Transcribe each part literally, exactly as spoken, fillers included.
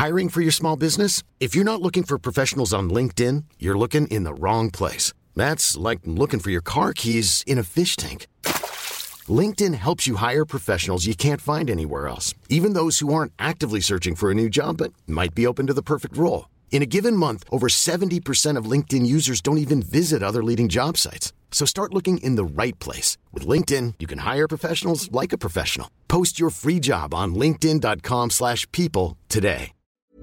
Hiring for your small business? If you're not looking for professionals on LinkedIn, you're looking in the wrong place. That's like looking for your car keys in a fish tank. LinkedIn helps you hire professionals you can't find anywhere else, even those who aren't actively searching for a new job but might be open to the perfect role. In a given month, over seventy percent of LinkedIn users don't even visit other leading job sites. So start looking in the right place. With LinkedIn, you can hire professionals like a professional. Post your free job on linkedin.com slash people today.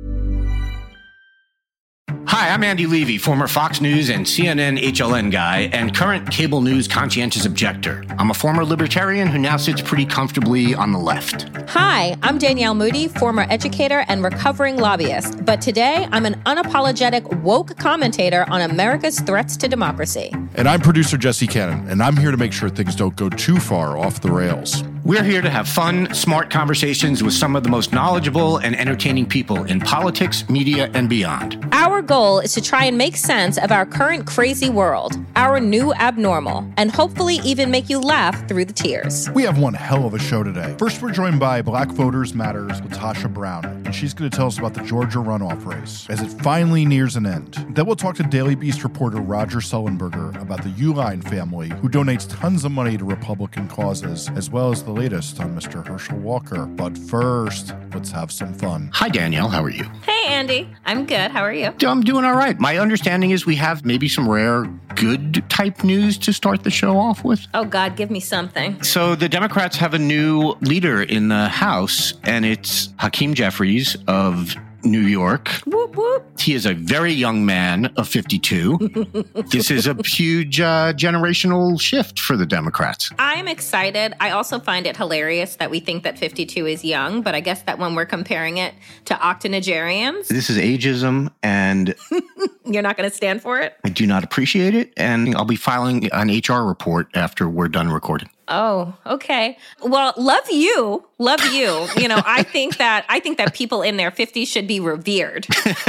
Hi, I'm Andy Levy, former Fox News and C N N H L N guy and current cable news conscientious objector. I'm a former libertarian who now sits pretty comfortably on the left. Hi, I'm Danielle Moody, former educator and recovering lobbyist. But today, I'm an unapologetic woke commentator on America's threats to democracy. And I'm producer Jesse Cannon, and I'm here to make sure things don't go too far off the rails. We're here to have fun, smart conversations with some of the most knowledgeable and entertaining people in politics, media, and beyond. Our goal is to try and make sense of our current crazy world, our new abnormal, and hopefully even make you laugh through the tears. We have one hell of a show today. First, we're joined by Black Voters Matters with Tasha Brown, and she's going to tell us about the Georgia runoff race as it finally nears an end. Then we'll talk to Daily Beast reporter Roger Sullenberger about the Uline family, who donates tons of money to Republican causes, as well as the latest on Mister Herschel Walker. But first, let's have some fun. Hi, Danielle. How are you? Hey, Andy. I'm good. How are you? I'm doing all right. My understanding is we have maybe some rare good type news to start the show off with. Oh, God, give me something. So the Democrats have a new leader in the House, and it's Hakeem Jeffries of New York. Whoop, whoop. He is a very young man of fifty-two. This is a huge uh, generational shift for the Democrats. I'm excited. I also find it hilarious that we think that fifty-two is young, but I guess that when we're comparing it to octogenarians. This is ageism, and you're not going to stand for it? I do not appreciate it, and I'll be filing an H R report after we're done recording. Oh, okay. Well, love you. Love you. You know, I think that I think that people in their fifties should be revered.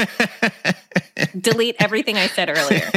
Delete everything I said earlier.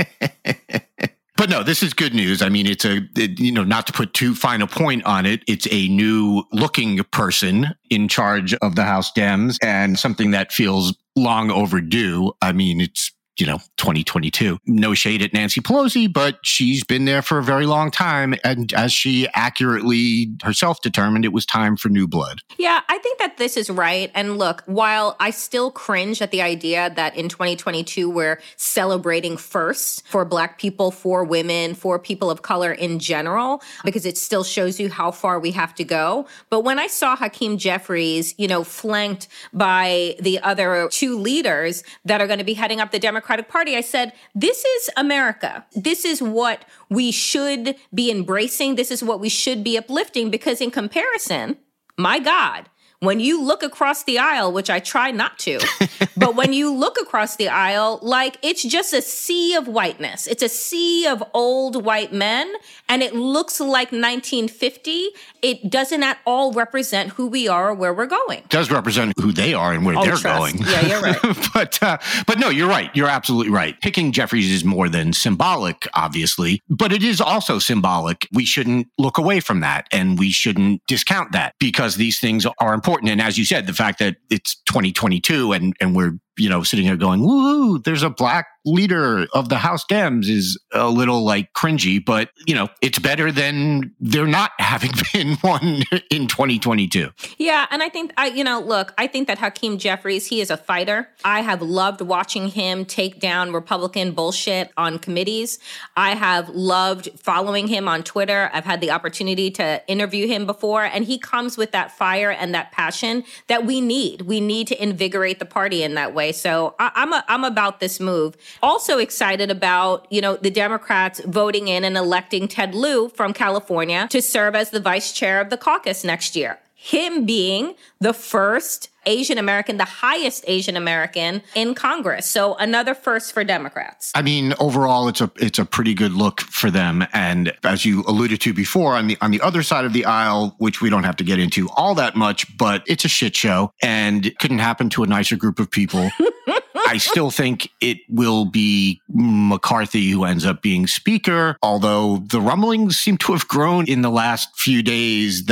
But no, this is good news. I mean, it's a, it, you know, not to put too fine a point on it, it's a new looking person in charge of the House Dems and something that feels long overdue. I mean, it's, you know, twenty twenty-two. No shade at Nancy Pelosi, but she's been there for a very long time. And as she accurately herself determined, it was time for new blood. Yeah, I think that this is right. And look, while I still cringe at the idea that in twenty twenty-two, we're celebrating firsts for Black people, for women, for people of color in general, because it still shows you how far we have to go. But when I saw Hakeem Jeffries, you know, flanked by the other two leaders that are going to be heading up the Democratic Party, I said, this is America. This is what we should be embracing. This is what we should be uplifting, because in comparison, my God, when you look across the aisle, which I try not to, but when you look across the aisle, like it's just a sea of whiteness. It's a sea of old white men, and it looks like nineteen fifty. It doesn't at all represent who we are or where we're going. It does represent who they are and where oh, they're trust. going. Yeah, you're right. but uh, but no, you're right. You're absolutely right. Picking Jeffries is more than symbolic, obviously, but it is also symbolic. We shouldn't look away from that, and we shouldn't discount that, because these things are important. And as you said, the fact that it's twenty twenty-two and, and we're, you know, sitting here going, woo, there's a Black leader of the House Dems is a little like cringy, but, you know, it's better than there not having been one in twenty twenty-two. Yeah. And I think, I, you know, look, I think that Hakeem Jeffries, he is a fighter. I have loved watching him take down Republican bullshit on committees. I have loved following him on Twitter. I've had the opportunity to interview him before, and he comes with that fire and that passion that we need. We need to invigorate the party in that way. So I, I'm a, I'm about this move. Also excited about, you know, the Democrats voting in and electing Ted Lieu from California to serve as the vice chair of the caucus next year. Him being the first Asian American, the highest Asian American in Congress. So another first for Democrats. I mean, overall, it's a it's a pretty good look for them. And as you alluded to before, on the on the other side of the aisle, which we don't have to get into all that much, but it's a shit show and it couldn't happen to a nicer group of people. I still think it will be McCarthy who ends up being speaker, although the rumblings seem to have grown in the last few days that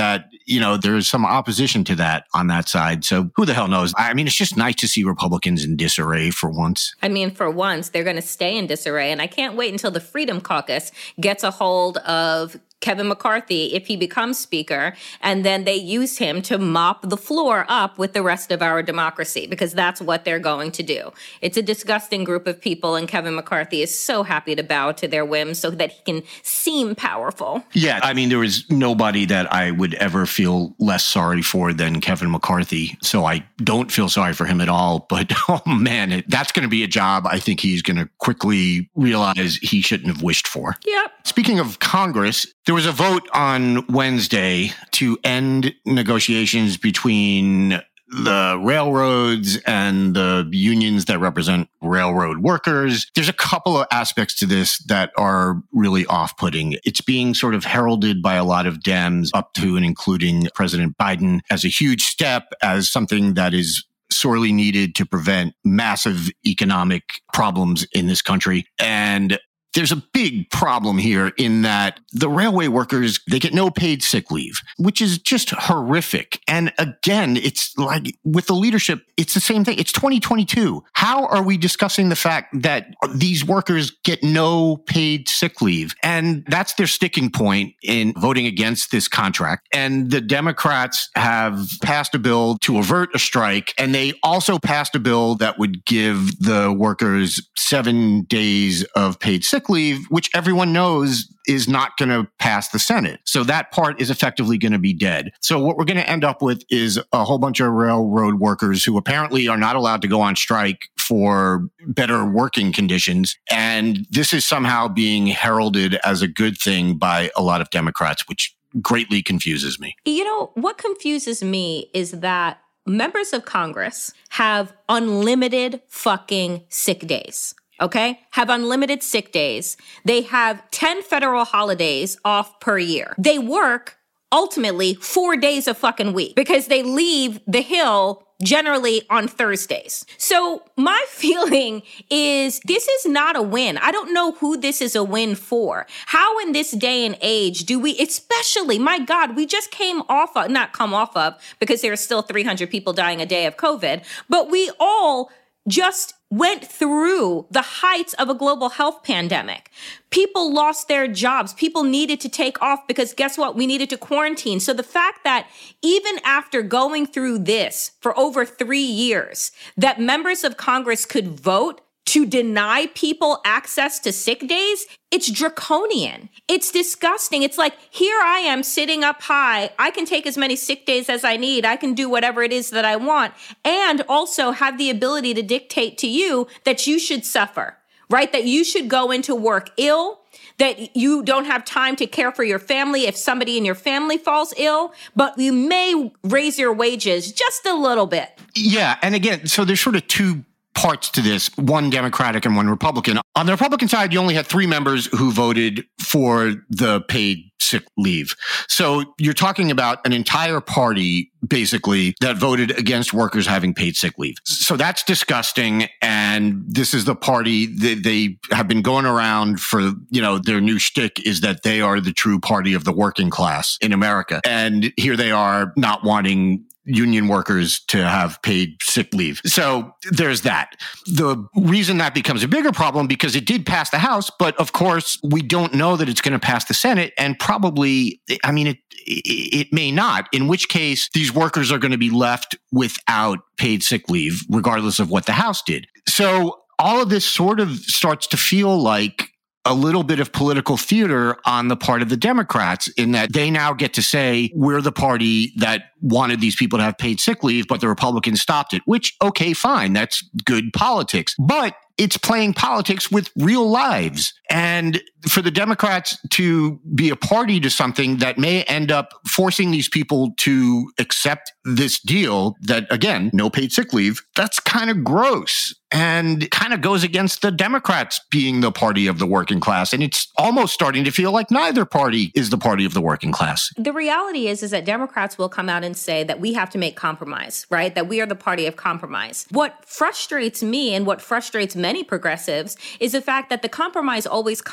you know, there's some opposition to that on that side. So who the hell knows? I mean, it's just nice to see Republicans in disarray for once. I mean, for once, they're going to stay in disarray. And I can't wait until the Freedom Caucus gets a hold of Kevin McCarthy if he becomes speaker, and then they use him to mop the floor up with the rest of our democracy, because that's what they're going to do. It's a disgusting group of people, and Kevin McCarthy is so happy to bow to their whims so that he can seem powerful. Yeah, I mean, there is nobody that I would ever feel less sorry for than Kevin McCarthy, so I don't feel sorry for him at all. But, oh man, it, that's going to be a job I think he's going to quickly realize he shouldn't have wished for. Yep. Speaking of Congress, there was a vote on Wednesday to end negotiations between the railroads and the unions that represent railroad workers. There's a couple of aspects to this that are really off-putting. It's being sort of heralded by a lot of Dems, up to and including President Biden, as a huge step, as something that is sorely needed to prevent massive economic problems in this country. And there's a big problem here in that the railway workers, they get no paid sick leave, which is just horrific. And again, it's like with the leadership, it's the same thing. It's twenty twenty-two. How are we discussing the fact that these workers get no paid sick leave? And that's their sticking point in voting against this contract. And the Democrats have passed a bill to avert a strike. And they also passed a bill that would give the workers seven days of paid sick leave, which everyone knows is not going to pass the Senate. So that part is effectively going to be dead. So what we're going to end up with is a whole bunch of railroad workers who apparently are not allowed to go on strike for better working conditions. And this is somehow being heralded as a good thing by a lot of Democrats, which greatly confuses me. You know, what confuses me is that members of Congress have unlimited fucking sick days. Okay? Have unlimited sick days. They have ten federal holidays off per year. They work ultimately four days a fucking week because they leave the Hill generally on Thursdays. So my feeling is this is not a win. I don't know who this is a win for. How in this day and age do we, especially, my God, we just came off of, not come off of, because there are still three hundred people dying a day of COVID, but we all just went through the heights of a global health pandemic. People lost their jobs. People needed to take off because guess what? We needed to quarantine. So the fact that even after going through this for over three years, that members of Congress could vote to deny people access to sick days, it's draconian. It's disgusting. It's like, here I am sitting up high. I can take as many sick days as I need. I can do whatever it is that I want, and also have the ability to dictate to you that you should suffer, right? That you should go into work ill, that you don't have time to care for your family if somebody in your family falls ill, but you may raise your wages just a little bit. Yeah. And again, so there's sort of two parts to this, one Democratic and one Republican. On the Republican side, you only had three members who voted for the paid sick leave. So you're talking about an entire party, basically, that voted against workers having paid sick leave. So that's disgusting. And this is the party that they have been going around for, you know, their new shtick is that they are the true party of the working class in America. And here they are not wanting union workers to have paid sick leave. So there's that. The reason that becomes a bigger problem, because it did pass the House, but of course, we don't know that it's going to pass the Senate, and probably, I mean, it, it, it may not, in which case these workers are going to be left without paid sick leave, regardless of what the House did. So all of this sort of starts to feel like a little bit of political theater on the part of the Democrats, in that they now get to say, we're the party that wanted these people to have paid sick leave, but the Republicans stopped it, which, okay, fine. That's good politics. But it's playing politics with real lives. And for the Democrats to be a party to something that may end up forcing these people to accept this deal that, again, no paid sick leave, that's kind of gross and kind of goes against the Democrats being the party of the working class. And it's almost starting to feel like neither party is the party of the working class. The reality is, is that Democrats will come out and say that we have to make compromise, right? That we are the party of compromise. What frustrates me and what frustrates many progressives is the fact that the compromise always comes on the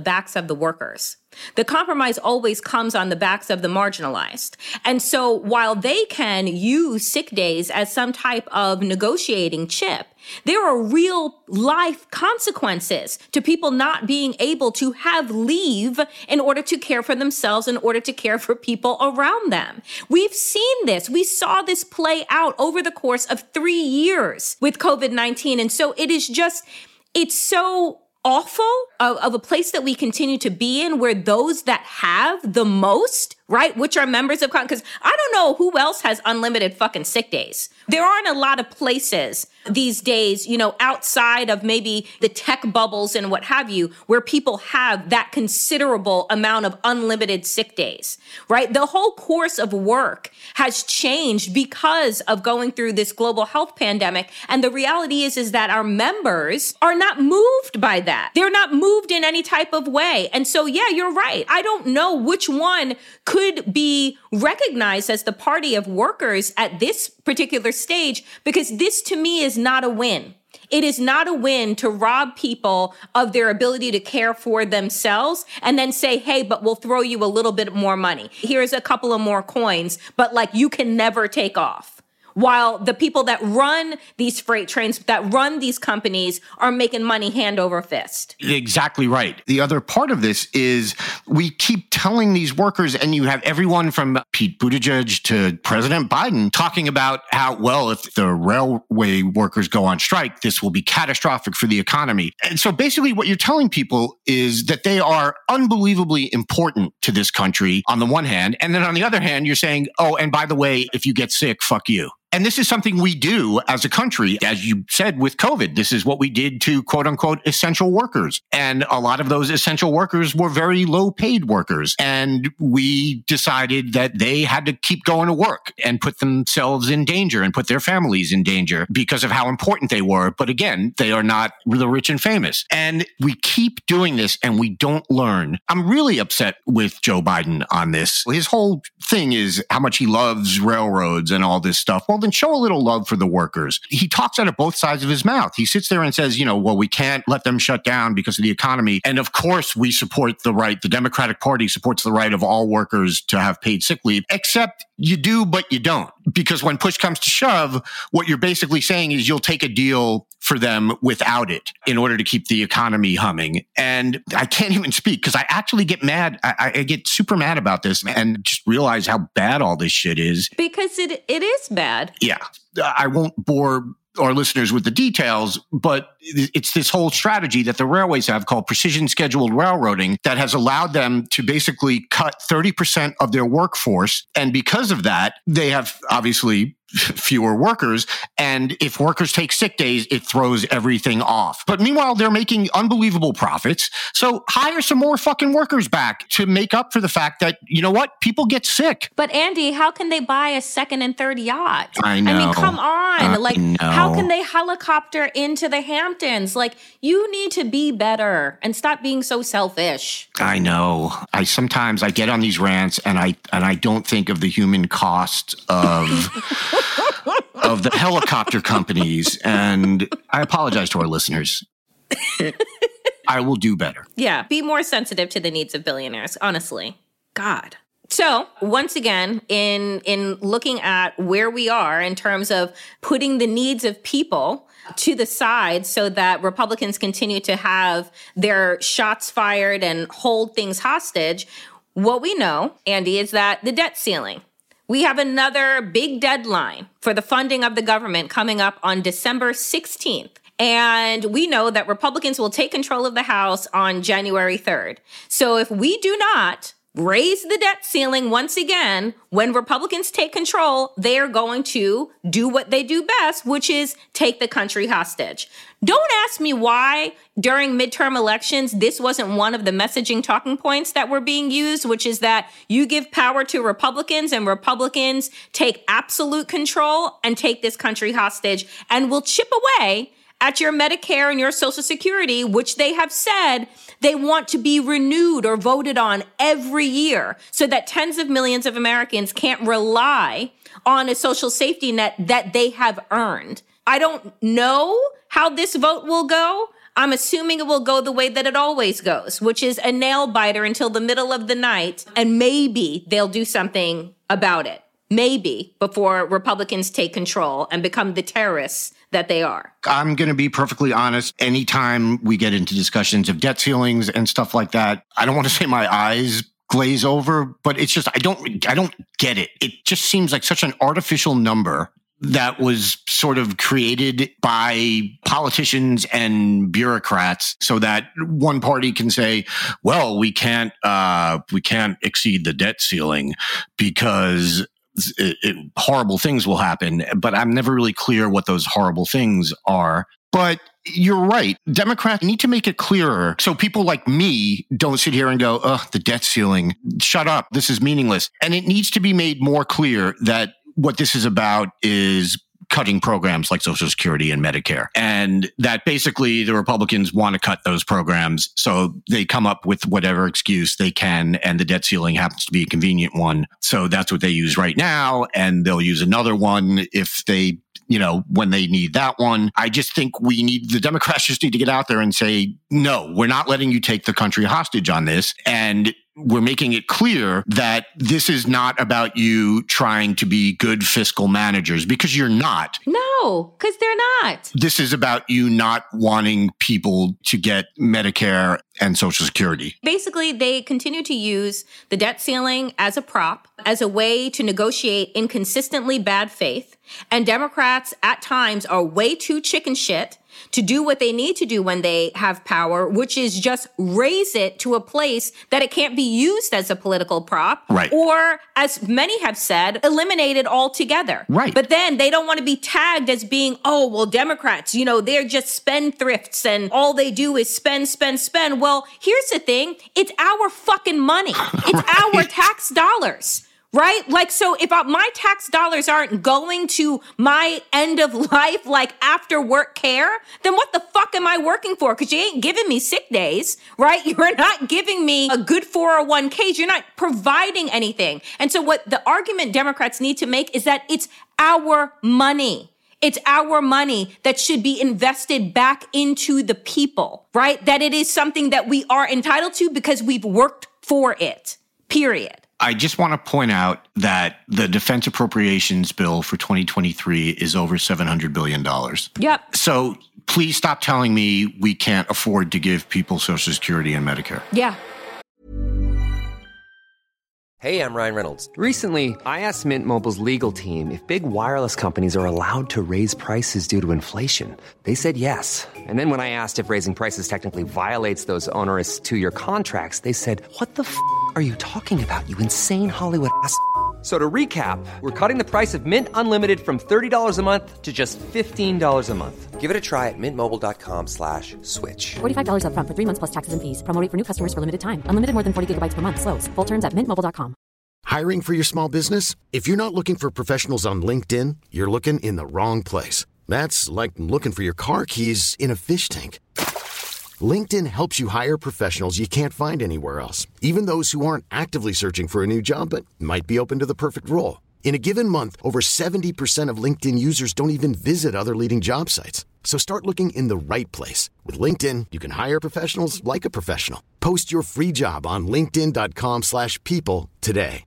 backs of the workers. The compromise always comes on the backs of the marginalized. And so while they can use sick days as some type of negotiating chip, there are real life consequences to people not being able to have leave in order to care for themselves, in order to care for people around them. We've seen this. We saw this play out over the course of three years with COVID nineteen. And so it is just, it's so awful of, of a place that we continue to be in, where those that have the most, right, which are members of Congress, because I don't know who else has unlimited fucking sick days. There aren't a lot of places these days, you know, outside of maybe the tech bubbles and what have you, where people have that considerable amount of unlimited sick days, right? The whole course of work has changed because of going through this global health pandemic. And the reality is, is that our members are not moved by that. They're not moved in any type of way. And so, yeah, you're right. I don't know which one could be recognized as the party of workers at this particular stage, because this to me is not a win. It is not a win to rob people of their ability to care for themselves and then say, hey, but we'll throw you a little bit more money. Here's a couple of more coins, but like you can never take off. While the people that run these freight trains, that run these companies, are making money hand over fist. Exactly right. The other part of this is we keep telling these workers, and you have everyone from Pete Buttigieg to President Biden talking about how, well, if the railway workers go on strike, this will be catastrophic for the economy. And so basically what you're telling people is that they are unbelievably important to this country on the one hand. And then on the other hand, you're saying, oh, and by the way, if you get sick, fuck you. And this is something we do as a country. As you said with COVID, this is what we did to quote unquote essential workers. And a lot of those essential workers were very low paid workers. And we decided that they had to keep going to work and put themselves in danger and put their families in danger because of how important they were. But again, they are not the rich and famous. And we keep doing this and we don't learn. I'm really upset with Joe Biden on this. His whole thing is how much he loves railroads and all this stuff. Well, then show a little love for the workers. He talks out of both sides of his mouth. He sits there and says, you know, well, we can't let them shut down because of the economy. And of course, we support the right. The Democratic Party supports the right of all workers to have paid sick leave, except you do, but you don't. Because when push comes to shove, what you're basically saying is you'll take a deal for them without it in order to keep the economy humming. And I can't even speak because I actually get mad. I, I get super mad about this and just realize how bad all this shit is. Because it it is bad. Yeah. I won't bore our listeners with the details, but it's this whole strategy that the railways have called precision scheduled railroading that has allowed them to basically cut thirty percent of their workforce. And because of that, they have obviously fewer workers. And if workers take sick days, it throws everything off. But meanwhile, they're making unbelievable profits. So hire some more fucking workers back to make up for the fact that, you know what, people get sick. But Andy, how can they buy a second and third yacht? I know. I mean, come on. I like, know. How can they helicopter into the Hamptons? Like, you need to be better and stop being so selfish. I know. I sometimes I get on these rants and I and I don't think of the human cost of of the helicopter companies. And I apologize to our listeners. I will do better. Yeah, be more sensitive to the needs of billionaires, honestly. God. So once again, in in looking at where we are in terms of putting the needs of people to the side so that Republicans continue to have their shots fired and hold things hostage, what we know, Andy, is that the debt ceiling. We have another big deadline for the funding of the government coming up on December sixteenth. And we know that Republicans will take control of the House on January third. So if we do not raise the debt ceiling once again, when Republicans take control, they are going to do what they do best, which is take the country hostage. Don't ask me why during midterm elections, this wasn't one of the messaging talking points that were being used, which is that you give power to Republicans and Republicans take absolute control and take this country hostage and will chip away at your Medicare and your Social Security, which they have said they want to be renewed or voted on every year so that tens of millions of Americans can't rely on a social safety net that they have earned. I don't know how this vote will go. I'm assuming it will go the way that it always goes, which is a nail biter until the middle of the night, and maybe they'll do something about it. Maybe before Republicans take control and become the terrorists that they are. I'm going to be perfectly honest. Anytime we get into discussions of debt ceilings and stuff like that, I don't want to say my eyes glaze over, but it's just, I don't, I don't get it. It just seems like such an artificial number that was sort of created by politicians and bureaucrats so that one party can say, well, we can't, uh, we can't exceed the debt ceiling because It, it, horrible things will happen, but I'm never really clear what those horrible things are. But you're right. Democrats need to make it clearer so people like me don't sit here and go, ugh, the debt ceiling. Shut up. This is meaningless. And it needs to be made more clear that what this is about is cutting programs like Social Security and Medicare. And that basically the Republicans want to cut those programs. So they come up with whatever excuse they can. And the debt ceiling happens to be a convenient one. So that's what they use right now. And they'll use another one if they, you know, when they need that one. I just think we need, the Democrats just need to get out there and say, no, we're not letting you take the country hostage on this. And we're making it clear that this is not about you trying to be good fiscal managers, because you're not. No, because they're not. This is about you not wanting people to get Medicare and Social Security. Basically, they continue to use the debt ceiling as a prop, as a way to negotiate inconsistently bad faith. And Democrats at times are way too chicken shit to do what they need to do when they have power, which is just raise it to a place that it can't be used as a political prop. Right. Or, as many have said, eliminate it altogether. Right. But then they don't want to be tagged as being, oh, well, Democrats, you know, they're just spendthrifts and all they do is spend, spend, spend. Well, here's the thing. It's our fucking money. It's right. Our tax dollars. Right? Like, so if my tax dollars aren't going to my end of life, like after work care, then what the fuck am I working for? Because you ain't giving me sick days, right? You're not giving me a good four oh one k. You're not providing anything. And so what the argument Democrats need to make is that it's our money. It's our money that should be invested back into the people, right? That it is something that we are entitled to because we've worked for it, period. I just want to point out that the defense appropriations bill for twenty twenty-three is over seven hundred billion dollars. Yep. So please stop telling me we can't afford to give people Social Security and Medicare. Yeah. Hey, I'm Ryan Reynolds. Recently, I asked Mint Mobile's legal team if big wireless companies are allowed to raise prices due to inflation. They said yes. And then when I asked if raising prices technically violates those onerous two-year contracts, they said, what the f*** are you talking about, you insane Hollywood ass f- So to recap, we're cutting the price of Mint Unlimited from thirty dollars a month to just fifteen dollars a month. Give it a try at mintmobile.com slash switch. forty-five dollars up front for three months plus taxes and fees. Promo rate for new customers for limited time. Unlimited more than forty gigabytes per month. Slows full terms at mint mobile dot com. Hiring for your small business? If you're not looking for professionals on LinkedIn, you're looking in the wrong place. That's like looking for your car keys in a fish tank. LinkedIn helps you hire professionals you can't find anywhere else, even those who aren't actively searching for a new job but might be open to the perfect role. In a given month, over seventy percent of LinkedIn users don't even visit other leading job sites. So start looking in the right place. With LinkedIn, you can hire professionals like a professional. Post your free job on linkedin.com slash people today.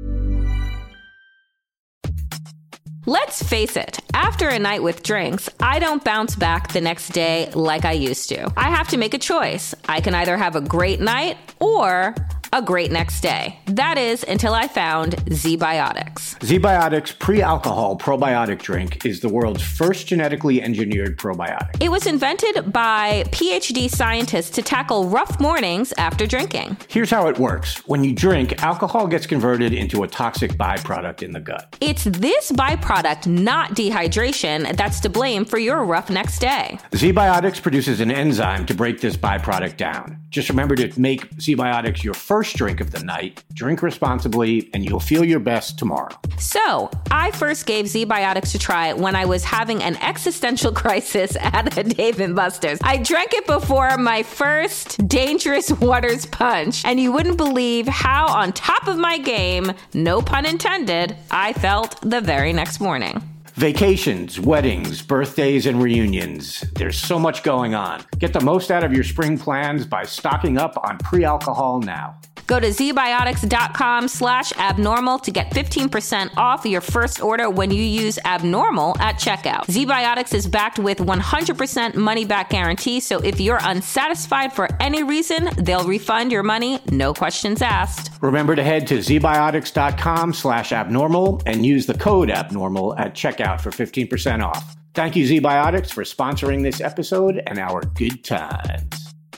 Let's face it, after a night with drinks, I don't bounce back the next day like I used to. I have to make a choice. I can either have a great night or a great next day. That is until I found ZBiotics. ZBiotics Pre-Alcohol Probiotic Drink is the world's first genetically engineered probiotic. It was invented by P H D scientists to tackle rough mornings after drinking. Here's how it works. When you drink, alcohol gets converted into a toxic byproduct in the gut. It's this byproduct, not dehydration, that's to blame for your rough next day. ZBiotics produces an enzyme to break this byproduct down. Just remember to make ZBiotics your first drink of the night. Drink responsibly, and you'll feel your best tomorrow. So, I first gave ZBiotics a try when I was having an existential crisis at a Dave and Buster's. I drank it before my first Dangerous Waters punch, and you wouldn't believe how on top of my game, no pun intended, I felt the very next morning. Vacations, weddings, birthdays, and reunions. There's so much going on. Get the most out of your spring plans by stocking up on pre-alcohol now. Go to zbiotics.com slash abnormal to get fifteen percent off your first order when you use abnormal at checkout. ZBiotics is backed with one hundred percent money-back guarantee, so if you're unsatisfied for any reason, they'll refund your money, no questions asked. Remember to head to zbiotics.com slash abnormal and use the code abnormal at checkout for fifteen percent off. Thank you, ZBiotics, for sponsoring this episode and our good times.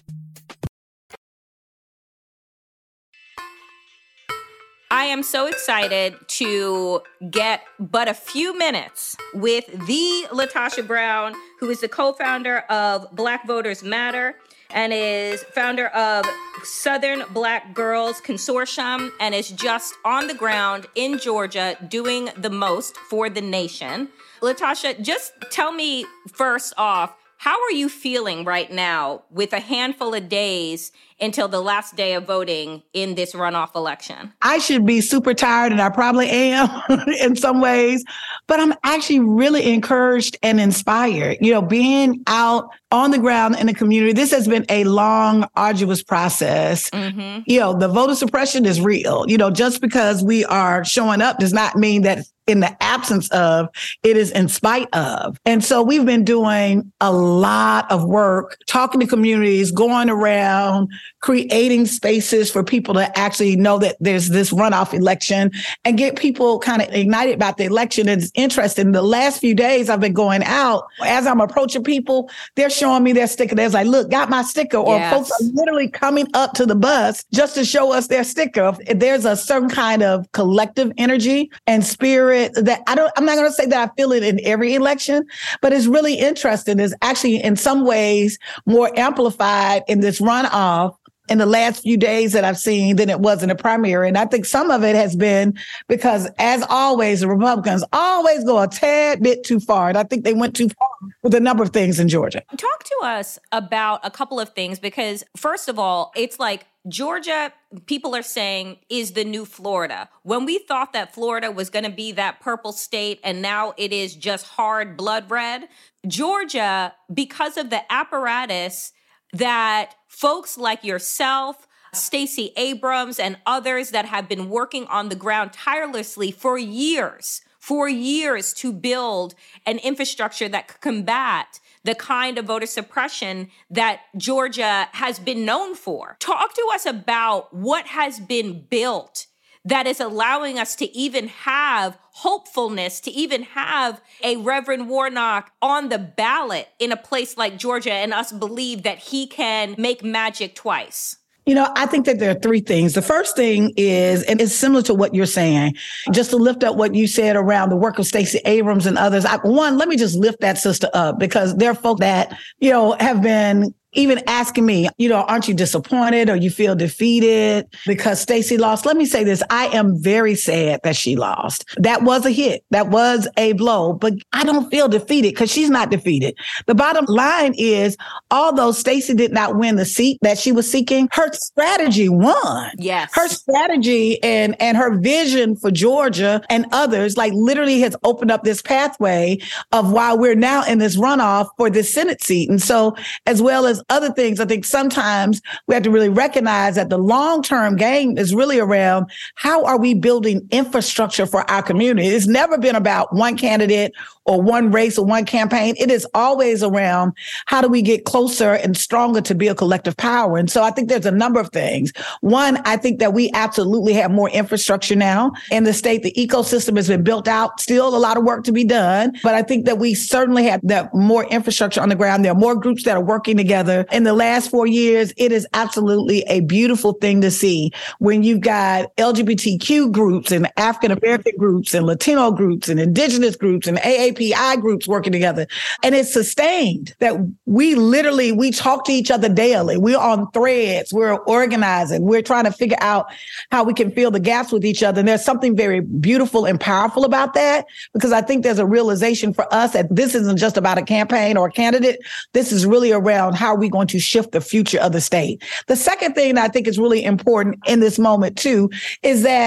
I am so excited to get but a few minutes with the LaTosha Brown, who is the co-founder of Black Voters Matter and is founder of Southern Black Girls Consortium and is just on the ground in Georgia doing the most for the nation. LaTosha, just tell me first off, how are you feeling right now with a handful of days until the last day of voting in this runoff election? I should be super tired, and I probably am in some ways, but I'm actually really encouraged and inspired. You know, being out on the ground in the community, this has been a long, arduous process. Mm-hmm. You know, the voter suppression is real. You know, just because we are showing up does not mean that in the absence of, it is in spite of. And so we've been doing a lot of work, talking to communities, going around, creating spaces for people to actually know that there's this runoff election and get people kind of ignited about the election. It's interesting. The last few days I've been going out, as I'm approaching people, they're showing me their sticker. They're like, look, got my sticker. Or yes. Folks are literally coming up to the bus just to show us their sticker. There's a certain kind of collective energy and spirit that I don't, I'm not going to say that I feel it in every election, but it's really interesting. It's actually in some ways more amplified in this runoff in the last few days that I've seen than it was in the primary. And I think some of it has been because, as always, the Republicans always go a tad bit too far. And I think they went too far with a number of things in Georgia. Talk to us about a couple of things, because first of all, it's like Georgia, people are saying, is the new Florida. When we thought that Florida was going to be that purple state and now it is just hard blood red, Georgia, because of the apparatus that folks like yourself, Stacey Abrams, and others that have been working on the ground tirelessly for years, for years to build an infrastructure that could combat the kind of voter suppression that Georgia has been known for. Talk to us about what has been built that is allowing us to even have hopefulness, to even have a Reverend Warnock on the ballot in a place like Georgia and us believe that he can make magic twice. You know, I think that there are three things. The first thing is, and it's similar to what you're saying, just to lift up what you said around the work of Stacey Abrams and others. I, one, let me just lift that sister up, because there are folk that, you know, have been even asking me, you know, aren't you disappointed or you feel defeated because Stacey lost? Let me say this. I am very sad that she lost. That was a hit. That was a blow, but I don't feel defeated because she's not defeated. The bottom line is, although Stacey did not win the seat that she was seeking, her strategy won. Yes. Her strategy and, and her vision for Georgia and others, like, literally has opened up this pathway of why we're now in this runoff for this Senate seat. And so, as well as other things, I think sometimes we have to really recognize that the long-term game is really around how are we building infrastructure for our community. It's never been about one candidate or one race or one campaign. It is always around how do we get closer and stronger to build collective power. And so I think there's a number of things. One, I think that we absolutely have more infrastructure now in the state. The ecosystem has been built out, still a lot of work to be done, but I think that we certainly have that more infrastructure on the ground. There are more groups that are working together. In the last four years, it is absolutely a beautiful thing to see when you've got L G B T Q groups and African-American groups and Latino groups and indigenous groups and A A P I groups working together. And it's sustained that we literally, we talk to each other daily. We're on threads. We're organizing. We're trying to figure out how we can fill the gaps with each other. And there's something very beautiful and powerful about that, because I think there's a realization for us that this isn't just about a campaign or a candidate. This is really around how are we going to shift the future of the state. The second thing that I think is really important in this moment too is that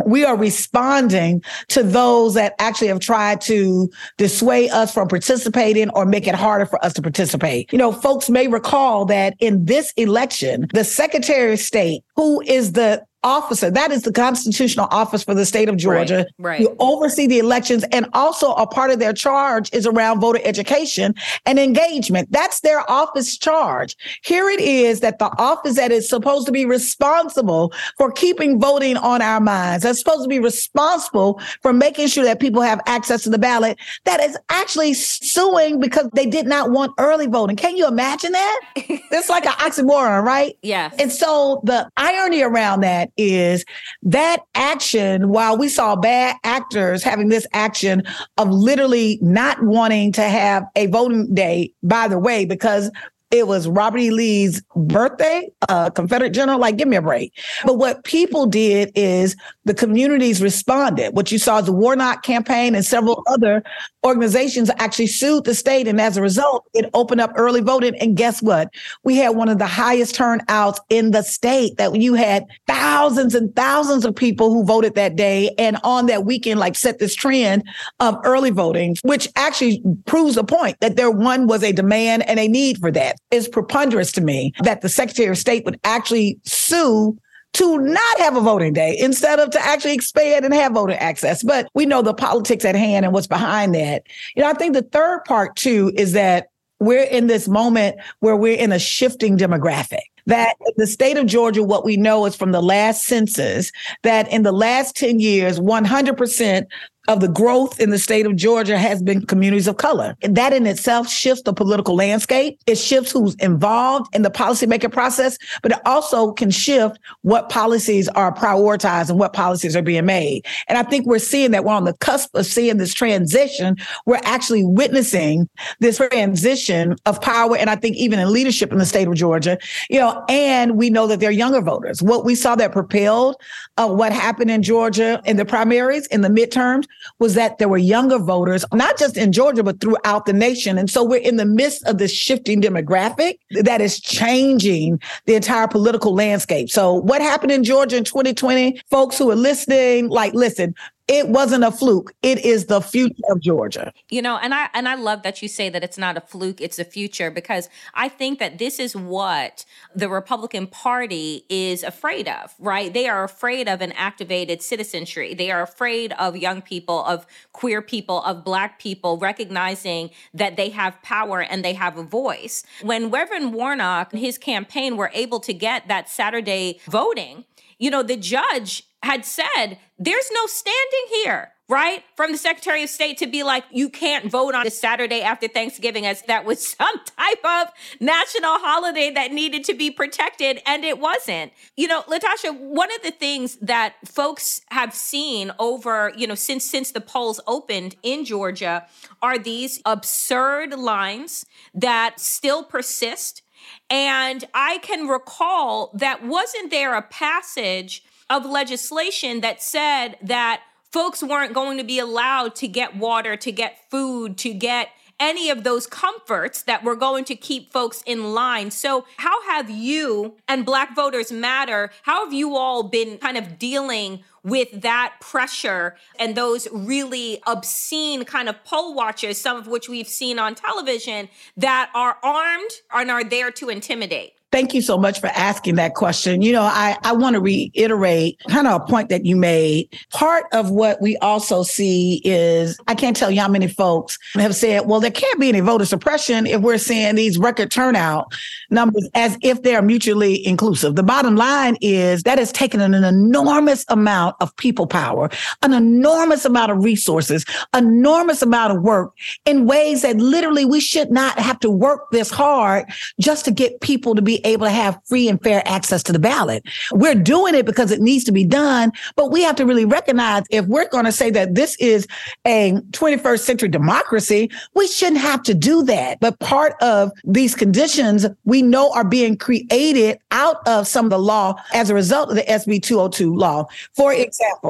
we are responding to those that actually have tried to dissuade us from participating or make it harder for us to participate. You know, folks may recall that in this election, the Secretary of State, who is the officer, that is the constitutional office for the state of Georgia, right, right. You oversee the elections, and also a part of their charge is around voter education and engagement. That's their office charge. Here it is that the office that is supposed to be responsible for keeping voting on our minds, that's supposed to be responsible for making sure that people have access to the ballot, that is actually suing because they did not want early voting. Can you imagine that? It's like an oxymoron, right? Yes. And so the irony around that is that action, while we saw bad actors having this action of literally not wanting to have a voting day, by the way, because it was Robert E. Lee's birthday, uh, Confederate general, like, give me a break. But what people did is the communities responded. What you saw is the Warnock campaign and several other organizations actually sued the state. And as a result, it opened up early voting. And guess what? We had one of the highest turnouts in the state, that you had thousands and thousands of people who voted that day. And on that weekend, like, set this trend of early voting, which actually proves the point that there one was a demand and a need for that. It's preponderous to me that the Secretary of State would actually sue to not have a voting day instead of to actually expand and have voter access. But we know the politics at hand and what's behind that. You know, I think the third part, too, is that we're in this moment where we're in a shifting demographic. That in the state of Georgia, what we know is from the last census, that in the last ten years, one hundred percent of the growth in the state of Georgia has been communities of color. And that in itself shifts the political landscape. It shifts who's involved in the policymaking process, but it also can shift what policies are prioritized and what policies are being made. And I think we're seeing that we're on the cusp of seeing this transition. We're actually witnessing this transition of power. And I think even in leadership in the state of Georgia, you know, and we know that they're younger voters. What we saw that propelled uh, what happened in Georgia in the primaries, in the midterms, was that there were younger voters, not just in Georgia, but throughout the nation. And so we're in the midst of this shifting demographic that is changing the entire political landscape. So what happened in Georgia in twenty twenty, folks who are listening, like, listen, it wasn't a fluke. It is the future of Georgia. You know, and I and I love that you say that it's not a fluke, it's the future, because I think that this is what the Republican Party is afraid of, right? They are afraid of an activated citizenry. They are afraid of young people, of queer people, of Black people, recognizing that they have power and they have a voice. When Reverend Warnock and his campaign were able to get that Saturday voting, you know, the judge had said, there's no standing here, right? From the Secretary of State to be like, you can't vote on this Saturday after Thanksgiving, as that was some type of national holiday that needed to be protected. And it wasn't. You know, Latasha, one of the things that folks have seen over, you know, since since the polls opened in Georgia are these absurd lines that still persist. And I can recall that wasn't there a passage of legislation that said that folks weren't going to be allowed to get water, to get food, to get any of those comforts that were going to keep folks in line. So how have you and Black Voters Matter, how have you all been kind of dealing with that pressure and those really obscene kind of poll watchers, some of which we've seen on television, that are armed and are there to intimidate? Thank you so much for asking that question. You know, I, I want to reiterate kind of a point that you made. Part of what we also see is, I can't tell you how many folks have said, well, there can't be any voter suppression if we're seeing these record turnout numbers, as if they're mutually inclusive. The bottom line is that has taken an enormous amount of people power, an enormous amount of resources, enormous amount of work in ways that literally we should not have to work this hard just to get people to be able to have free and fair access to the ballot. We're doing it because it needs to be done, but we have to really recognize, if we're going to say that this is a twenty-first century democracy, we shouldn't have to do that. But part of these conditions we know are being created out of some of the law as a result of the S B two oh two law. For example,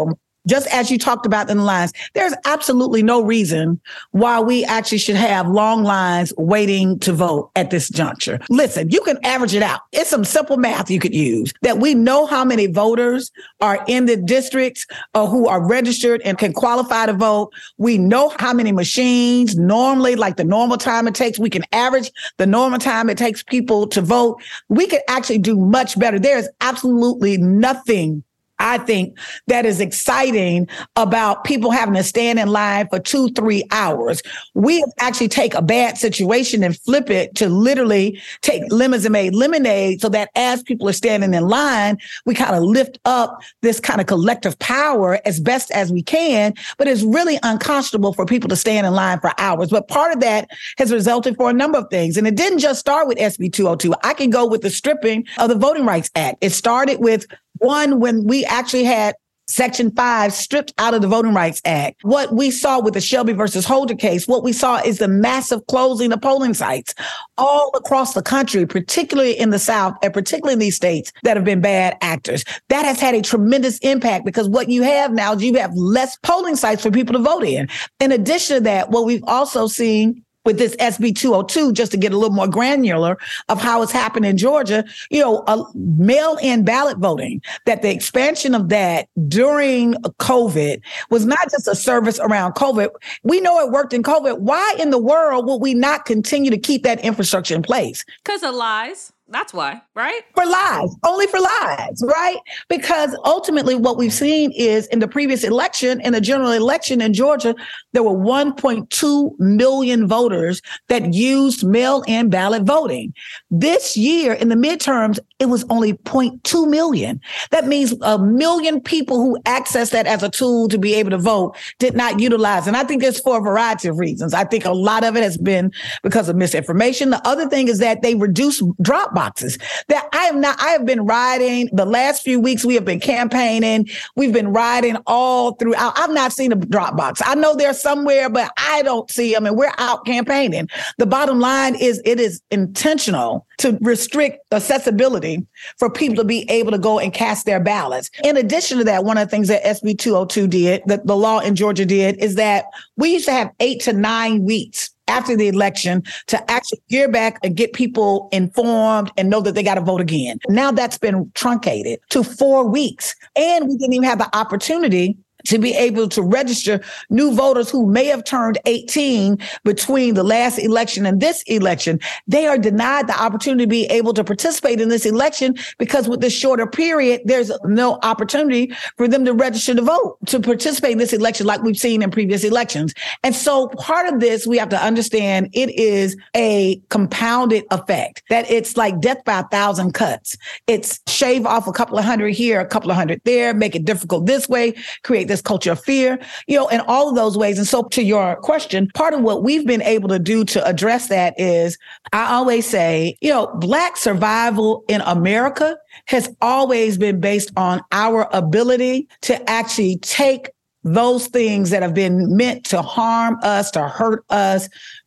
just as you talked about in the lines, there's absolutely no reason why we actually should have long lines waiting to vote at this juncture. Listen, you can average it out. It's some simple math you could use that we know how many voters are in the districts uh, who are registered and can qualify to vote. We know how many machines normally, like the normal time it takes. We can average the normal time it takes people to vote. We could actually do much better. There is absolutely nothing, I think, that is exciting about people having to stand in line for two, three hours. We actually take a bad situation and flip it to literally take lemons and made lemonade so that as people are standing in line, we kind of lift up this kind of collective power as best as we can. But it's really unconscionable for people to stand in line for hours. But part of that has resulted for a number of things. And it didn't just start with S B two oh two. I can go with the stripping of the Voting Rights Act. It started with one, when we actually had Section five stripped out of the Voting Rights Act. What we saw with the Shelby versus Holder case, what we saw is the massive closing of polling sites all across the country, particularly in the South and particularly in these states that have been bad actors. That has had a tremendous impact because what you have now is you have less polling sites for people to vote in. In addition to that, what we've also seen with this S B two oh two, just to get a little more granular of how it's happened in Georgia, you know, a mail-in ballot voting, that the expansion of that during COVID was not just a service around COVID. We know it worked in COVID. Why in the world would we not continue to keep that infrastructure in place? Because of lies. That's why, right? For lies, only for lies, right? Because ultimately what we've seen is in the previous election, in the general election in Georgia, there were one point two million voters that used mail-in ballot voting. This year in the midterms, it was only zero point two million. That means a million people who accessed that as a tool to be able to vote did not utilize. And I think it's for a variety of reasons. I think a lot of it has been because of misinformation. The other thing is that they reduced drop boxes. That I have not, I have been riding the last few weeks. We have been campaigning. We've been riding all throughout. I've not seen a drop box. I know they're somewhere, but I don't see them, and we're out campaigning. The bottom line is it is intentional to restrict accessibility for people to be able to go and cast their ballots. In addition to that, one of the things that S B two oh two did, that the law in Georgia did, is that we used to have eight to nine weeks after the election to actually gear back and get people informed and know that they got to vote again. Now that's been truncated to four weeks. And we didn't even have the opportunity to be able to register new voters who may have turned eighteen between the last election and this election. They are denied the opportunity to be able to participate in this election because with this shorter period, there's no opportunity for them to register to vote, to participate in this election like we've seen in previous elections. And so part of this, we have to understand it is a compounded effect, that it's like death by a thousand cuts. It's shave off a couple of hundred here, a couple of hundred there, make it difficult this way, create this culture of fear, you know, in all of those ways. And so to your question, part of what we've been able to do to address that is, I always say, you know, Black survival in America has always been based on our ability to actually take those things that have been meant to harm us, to hurt us,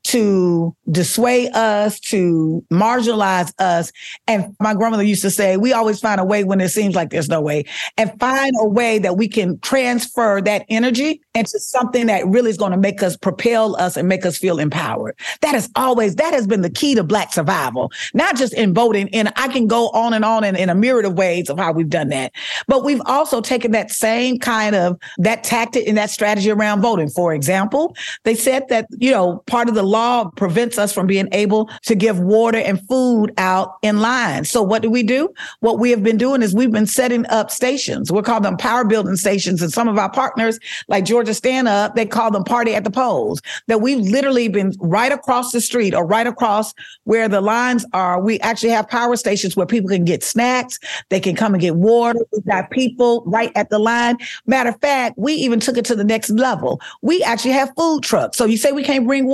to dissuade us, to marginalize us. And my grandmother used to say, we always find a way when it seems like there's no way, and find a way that we can transfer that energy into something that really is going to make us, propel us and make us feel empowered. That is always, that has been the key to Black survival, not just in voting. And I can go on and on in, in a myriad of ways of how we've done that. But we've also taken that same kind of, that tactic and that strategy around voting. For example, they said that, you know, part of the law prevents us from being able to give water and food out in line. So what do we do? What we have been doing is we've been setting up stations. We'll call them power building stations. And some of our partners, like Georgia Stand Up, they call them party at the polls, that we've literally been right across the street or right across where the lines are. We actually have power stations where people can get snacks. They can come and get water. We've got people right at the line. Matter of fact, we even took it to the next level. We actually have food trucks. So you say we can't bring water?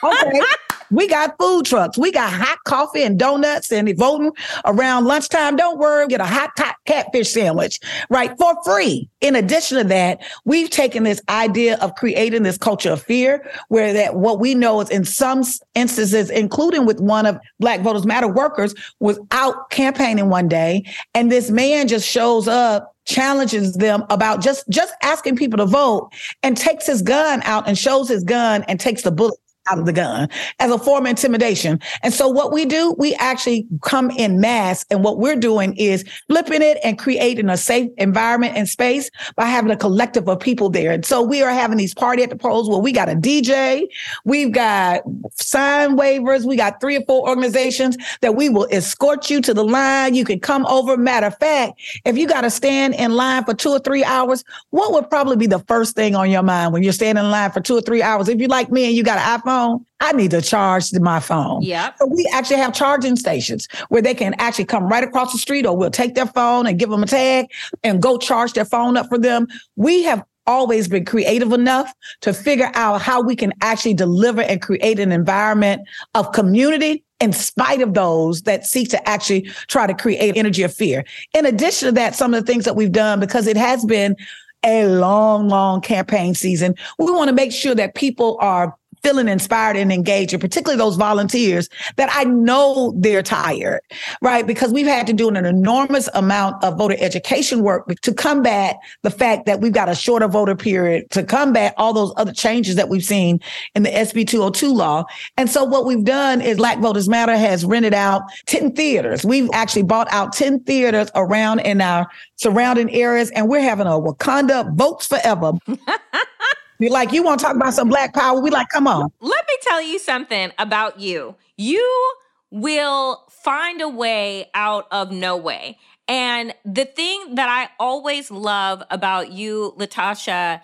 Okay. We got food trucks. We got hot coffee and donuts and voting around lunchtime. Don't worry, get a hot top catfish sandwich, right, for free. In addition to that, we've taken this idea of creating this culture of fear, where that what we know is in some instances, including with one of Black Voters Matter workers, was out campaigning one day, and this man just shows up, challenges them about just, just asking people to vote, and takes his gun out and shows his gun and takes the bullet out of the gun as a form of intimidation. And so what we do, we actually come in mass. And what we're doing is flipping it and creating a safe environment and space by having a collective of people there. And so we are having these party at the polls where we got a D J, we've got sign waivers, we got three or four organizations that we will escort you to the line. You can come over. Matter of fact, if you got to stand in line for two or three hours, what would probably be the first thing on your mind when you're standing in line for two or three hours? If you're like me and you got an iPhone, I need to charge my phone. Yeah. So we actually have charging stations where they can actually come right across the street, or we'll take their phone and give them a tag and go charge their phone up for them. We have always been creative enough to figure out how we can actually deliver and create an environment of community in spite of those that seek to actually try to create energy of fear. In addition to that, some of the things that we've done, because it has been a long, long campaign season, we want to make sure that people are feeling inspired and engaged, and particularly those volunteers that I know they're tired, right? Because we've had to do an enormous amount of voter education work to combat the fact that we've got a shorter voter period, to combat all those other changes that we've seen in the S B two oh two law. And so what we've done is Black Voters Matter has rented out ten theaters. We've actually bought out ten theaters around in our surrounding areas, and we're having a Wakanda Votes Forever. You're like, you want to talk about some Black power? We like, come on. Let me tell you something about you. You will find a way out of no way. And the thing that I always love about you, LaTosha,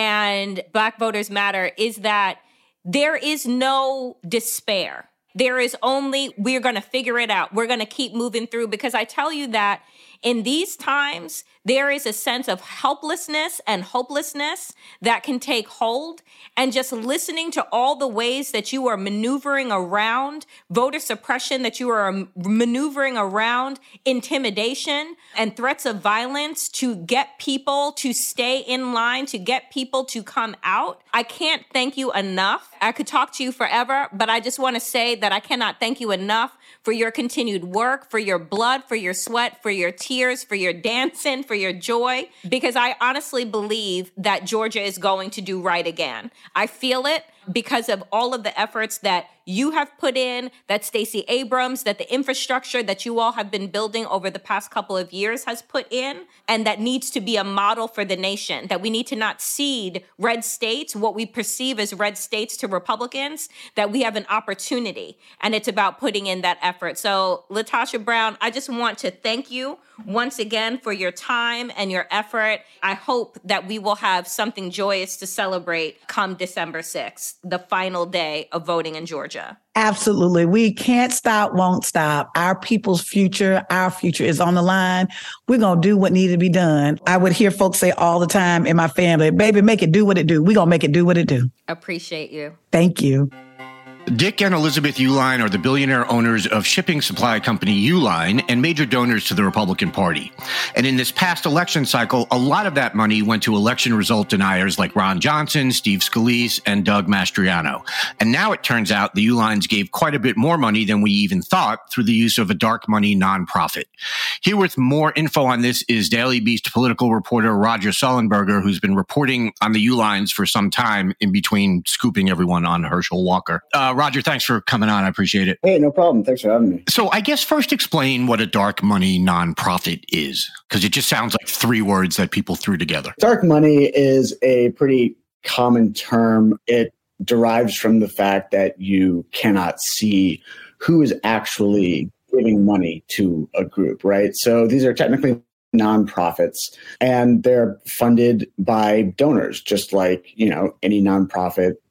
and Black Voters Matter is that there is no despair. There is only, we're going to figure it out. We're going to keep moving through, because I tell you that in these times, there is a sense of helplessness and hopelessness that can take hold. And just listening to all the ways that you are maneuvering around voter suppression, that you are maneuvering around intimidation and threats of violence to get people to stay in line, to get people to come out. I can't thank you enough. I could talk to you forever, but I just want to say that I cannot thank you enough for your continued work, for your blood, for your sweat, for your tears, for your dancing, for your joy, because I honestly believe that Georgia is going to do right again. I feel it because of all of the efforts that you have put in, that Stacey Abrams, that the infrastructure that you all have been building over the past couple of years has put in, and that needs to be a model for the nation, that we need to not cede red states, what we perceive as red states, to Republicans, that we have an opportunity, and it's about putting in that effort. So, LaTosha Brown, I just want to thank you once again for your time and your effort. I hope that we will have something joyous to celebrate come December sixth, the final day of voting in Georgia. Absolutely. We can't stop, won't stop. Our people's future, our future is on the line. We're going to do what needs to be done. I would hear folks say all the time in my family, baby, make it do what it do. We're going to make it do what it do. Appreciate you. Thank you. Dick and Elizabeth Uihlein are the billionaire owners of shipping supply company Uline and major donors to the Republican Party. And in this past election cycle, a lot of that money went to election result deniers like Ron Johnson, Steve Scalise, and Doug Mastriano. And now it turns out the Uihleins gave quite a bit more money than we even thought through the use of a dark money nonprofit. Here with more info on this is Daily Beast political reporter Roger Sullenberger, who's been reporting on the Uihleins for some time in between scooping everyone on Herschel Walker. Uh, Roger, thanks for coming on. I appreciate it. Hey, no problem. Thanks for having me. So I guess first explain what a dark money nonprofit is, because it just sounds like three words that people threw together. Dark money is a pretty common term. It derives from the fact that you cannot see who is actually giving money to a group, right? So these are technically nonprofits, and they're funded by donors, just like, you know, any nonprofit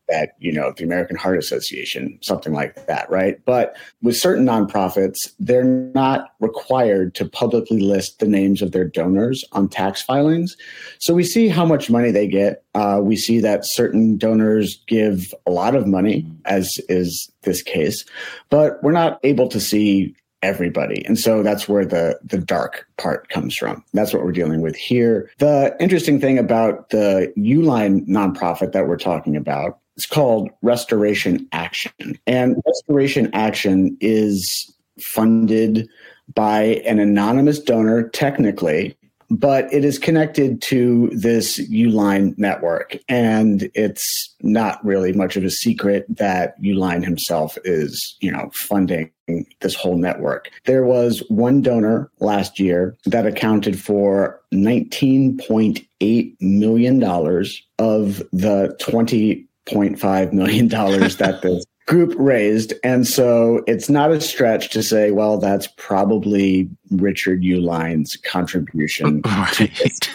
that, you know, the American Heart Association, something like that, right? But with certain nonprofits, they're not required to publicly list the names of their donors on tax filings. So we see how much money they get. Uh, we see that certain donors give a lot of money, as is this case, but we're not able to see everybody. And so that's where the, the dark part comes from. That's what we're dealing with here. The interesting thing about the Uline nonprofit that we're talking about, it's called Restoration Action. And Restoration Action is funded by an anonymous donor, technically, but it is connected to this Uline network. And it's not really much of a secret that Uline himself is, you know, funding this whole network. There was one donor last year that accounted for nineteen point eight million dollars of the twenty point five million dollars that the group raised. And so it's not a stretch to say, well, that's probably Richard Uline's contribution. Right.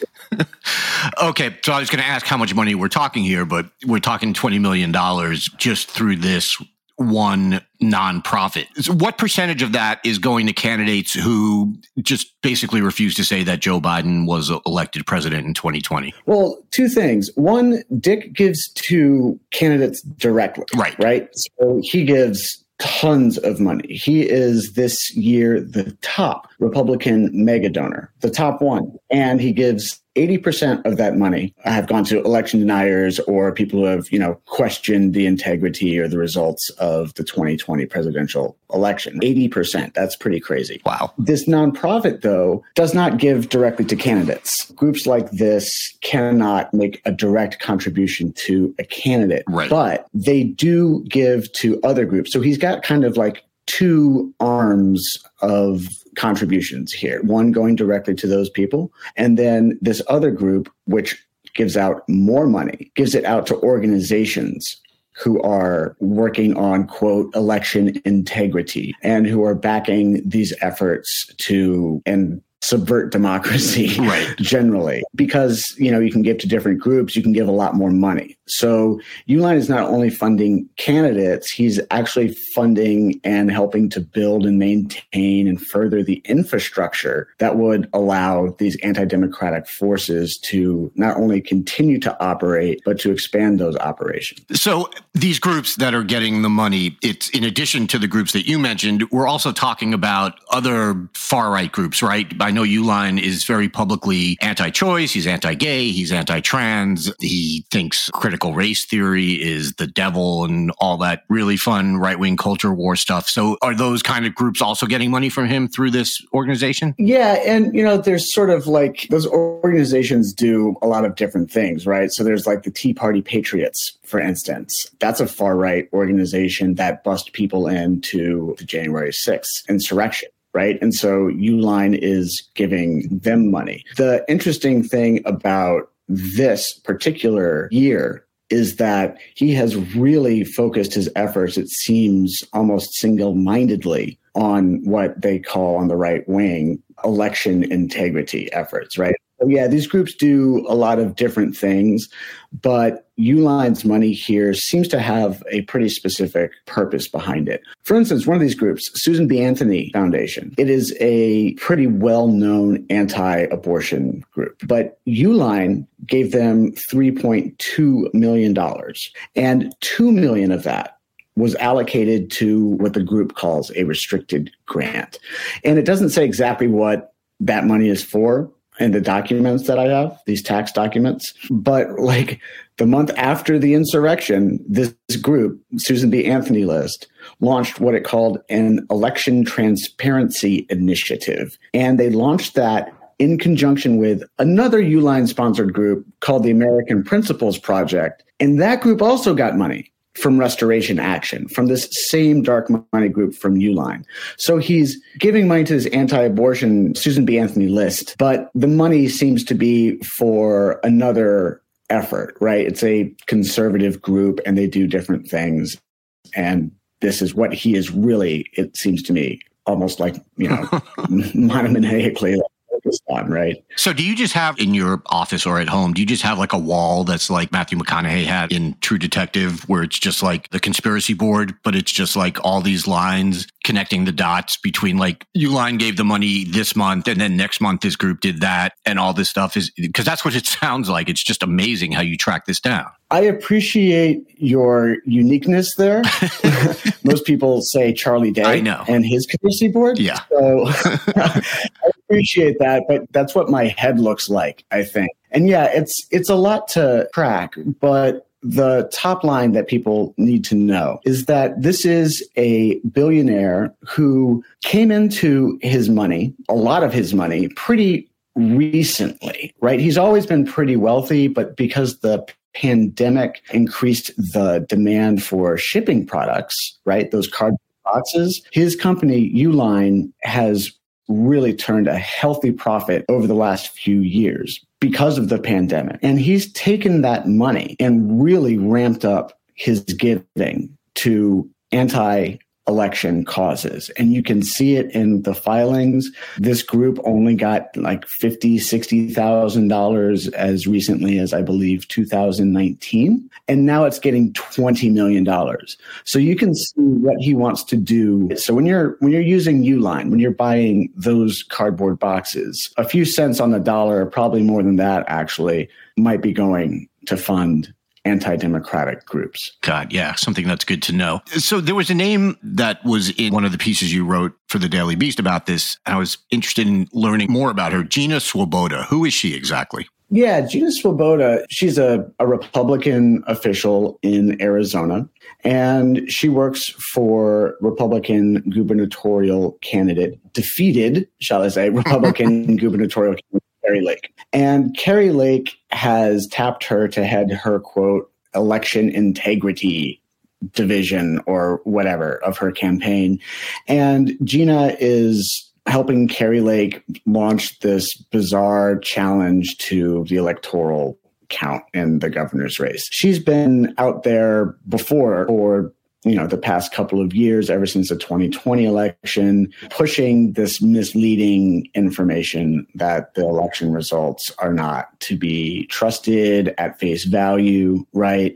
Okay, so I was going to ask how much money we're talking here, but we're talking twenty million dollars just through this one nonprofit. So what percentage of that is going to candidates who just basically refuse to say that Joe Biden was elected president in twenty twenty? Well, two things. One, Dick gives to candidates directly. Right. Right. So he gives tons of money. He is this year the top Republican mega donor, the top one. And he gives eighty percent of that money have gone to election deniers or people who have, you know, questioned the integrity or the results of the twenty twenty presidential election. eighty percent. That's pretty crazy. Wow. This nonprofit, though, does not give directly to candidates. Groups like this cannot make a direct contribution to a candidate, right, but they do give to other groups. So he's got kind of like two arms of contributions here, one going directly to those people, and then this other group, which gives out more money, gives it out to organizations who are working on, quote, election integrity and who are backing these efforts to and subvert democracy, right, generally, because, you know, you can give to different groups, you can give a lot more money. So Uline is not only funding candidates, he's actually funding and helping to build and maintain and further the infrastructure that would allow these anti-democratic forces to not only continue to operate, but to expand those operations. So these groups that are getting the money, it's in addition to the groups that you mentioned, we're also talking about other far-right groups, right? I know Uline is very publicly anti-choice, he's anti-gay, he's anti-trans, he thinks critical race theory is the devil and all that really fun right-wing culture war stuff. So are those kind of groups also getting money from him through this organization? Yeah. And, you know, there's sort of like those organizations do a lot of different things, right? So there's like the Tea Party Patriots, for instance. That's a far-right organization that bust people into the January sixth insurrection. Right. And so Uline is giving them money. The interesting thing about this particular year is that he has really focused his efforts, it seems almost single-mindedly, on what they call on the right wing election integrity efforts, right? So yeah, these groups do a lot of different things, but Uline's money here seems to have a pretty specific purpose behind it. For instance, one of these groups, Susan B. Anthony Foundation, it is a pretty well-known anti-abortion group, but Uline gave them three point two million dollars, and two million dollars of that was allocated to what the group calls a restricted grant. And it doesn't say exactly what that money is for in the documents that I have, these tax documents. But like the month after the insurrection, this group, Susan B. Anthony List, launched what it called an election transparency initiative. And they launched that in conjunction with another Uline-sponsored group called the American Principles Project. And that group also got money from Restoration Action, from this same dark money group from Uline. So he's giving money to this anti-abortion Susan B. Anthony List, but the money seems to be for another effort, right? It's a conservative group and they do different things. And this is what he is really, it seems to me, almost like, you know, monomaniacally focused on, right? So do you just have in your office or at home, do you just have like a wall that's like Matthew McConaughey had in True Detective, where it's just like the conspiracy board, but it's just like all these lines connecting the dots between like Uline gave the money this month and then next month this group did that and all this stuff is because that's what it sounds like. It's just amazing how you track this down. I appreciate your uniqueness there. Most people say Charlie Day I know. and his conspiracy board. Yeah. So I appreciate that, but that's what my head looks like, I think. And yeah, it's it's a lot to track, but the top line that people need to know is that this is a billionaire who came into his money, a lot of his money, pretty recently, right? He's always been pretty wealthy, but because the pandemic increased the demand for shipping products, right? Those cardboard boxes. His company, Uline, has really turned a healthy profit over the last few years because of the pandemic. And he's taken that money and really ramped up his giving to anti election causes. And you can see it in the filings. This group only got like fifty thousand dollars, sixty thousand dollars as recently as, I believe, two thousand nineteen. And now it's getting twenty million dollars. So you can see what he wants to do. So when you're when you're using Uline, when you're buying those cardboard boxes, a few cents on the dollar, probably more than that actually, might be going to fund anti-democratic groups. God, yeah, something that's good to know. So there was a name that was in one of the pieces you wrote for the Daily Beast about this. I was interested in learning more about her. Gina Swoboda. Who is she exactly? Yeah, Gina Swoboda, she's a, a Republican official in Arizona, and she works for Republican gubernatorial candidate, defeated, shall I say, Republican gubernatorial candidate, Kari Lake. And Kari Lake has tapped her to head her, quote, election integrity division or whatever of her campaign. And Gina is helping Kari Lake launch this bizarre challenge to the electoral count in the governor's race. She's been out there before for you know, the past couple of years, ever since the twenty twenty election, pushing this misleading information that the election results are not to be trusted at face value, right?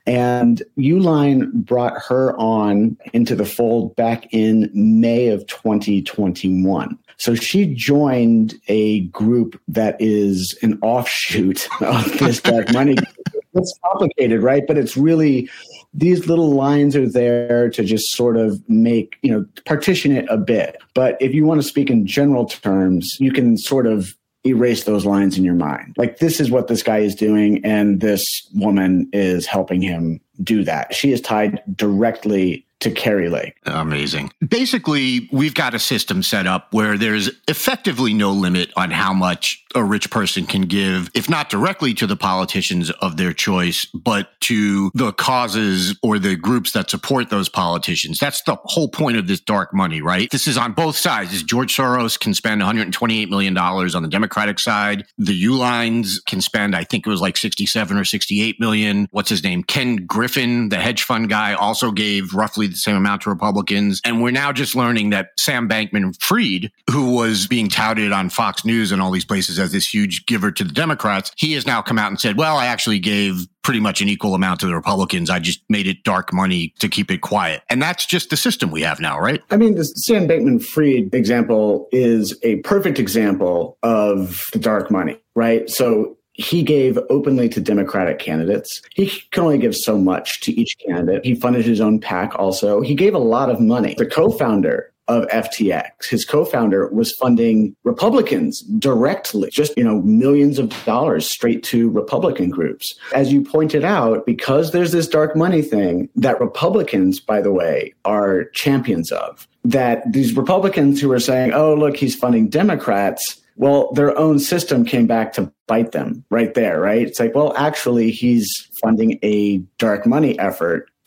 And Uline brought her on into the fold back in May of twenty twenty-one. So she joined a group that is an offshoot of this dark money. It's complicated, right? But it's really, these little lines are there to just sort of make, you know, partition it a bit. But if you want to speak in general terms, you can sort of erase those lines in your mind. Like, this is what this guy is doing, and this woman is helping him do that. She is tied directly to Kari Lake. Amazing. Basically, we've got a system set up where there's effectively no limit on how much a rich person can give, if not directly to the politicians of their choice, but to the causes or the groups that support those politicians. That's the whole point of this dark money, right? This is on both sides. George Soros can spend one hundred twenty-eight million dollars on the Democratic side. The Ulines can spend, I think it was like sixty-seven or sixty-eight million. What's his name? Ken Griffin, the hedge fund guy, also gave roughly the same amount to Republicans. And we're now just learning that Sam Bankman-Fried, who was being touted on Fox News and all these places as this huge giver to the Democrats, he has now come out and said, well, I actually gave pretty much an equal amount to the Republicans. I just made it dark money to keep it quiet. And that's just the system we have now, right? I mean, the Sam Bankman-Fried example is a perfect example of the dark money, right? So he gave openly to Democratic candidates. He can only give so much to each candidate. He funded his own PAC also. He gave a lot of money. The co-founder of F T X, his co-founder, was funding Republicans directly, just, you know, millions of dollars straight to Republican groups. As you pointed out, because there's this dark money thing that Republicans, by the way, are champions of, that these Republicans who are saying, oh, look, he's funding Democrats, well, their own system came back to bite them right there, right? It's like, well, actually, he's funding a dark money effort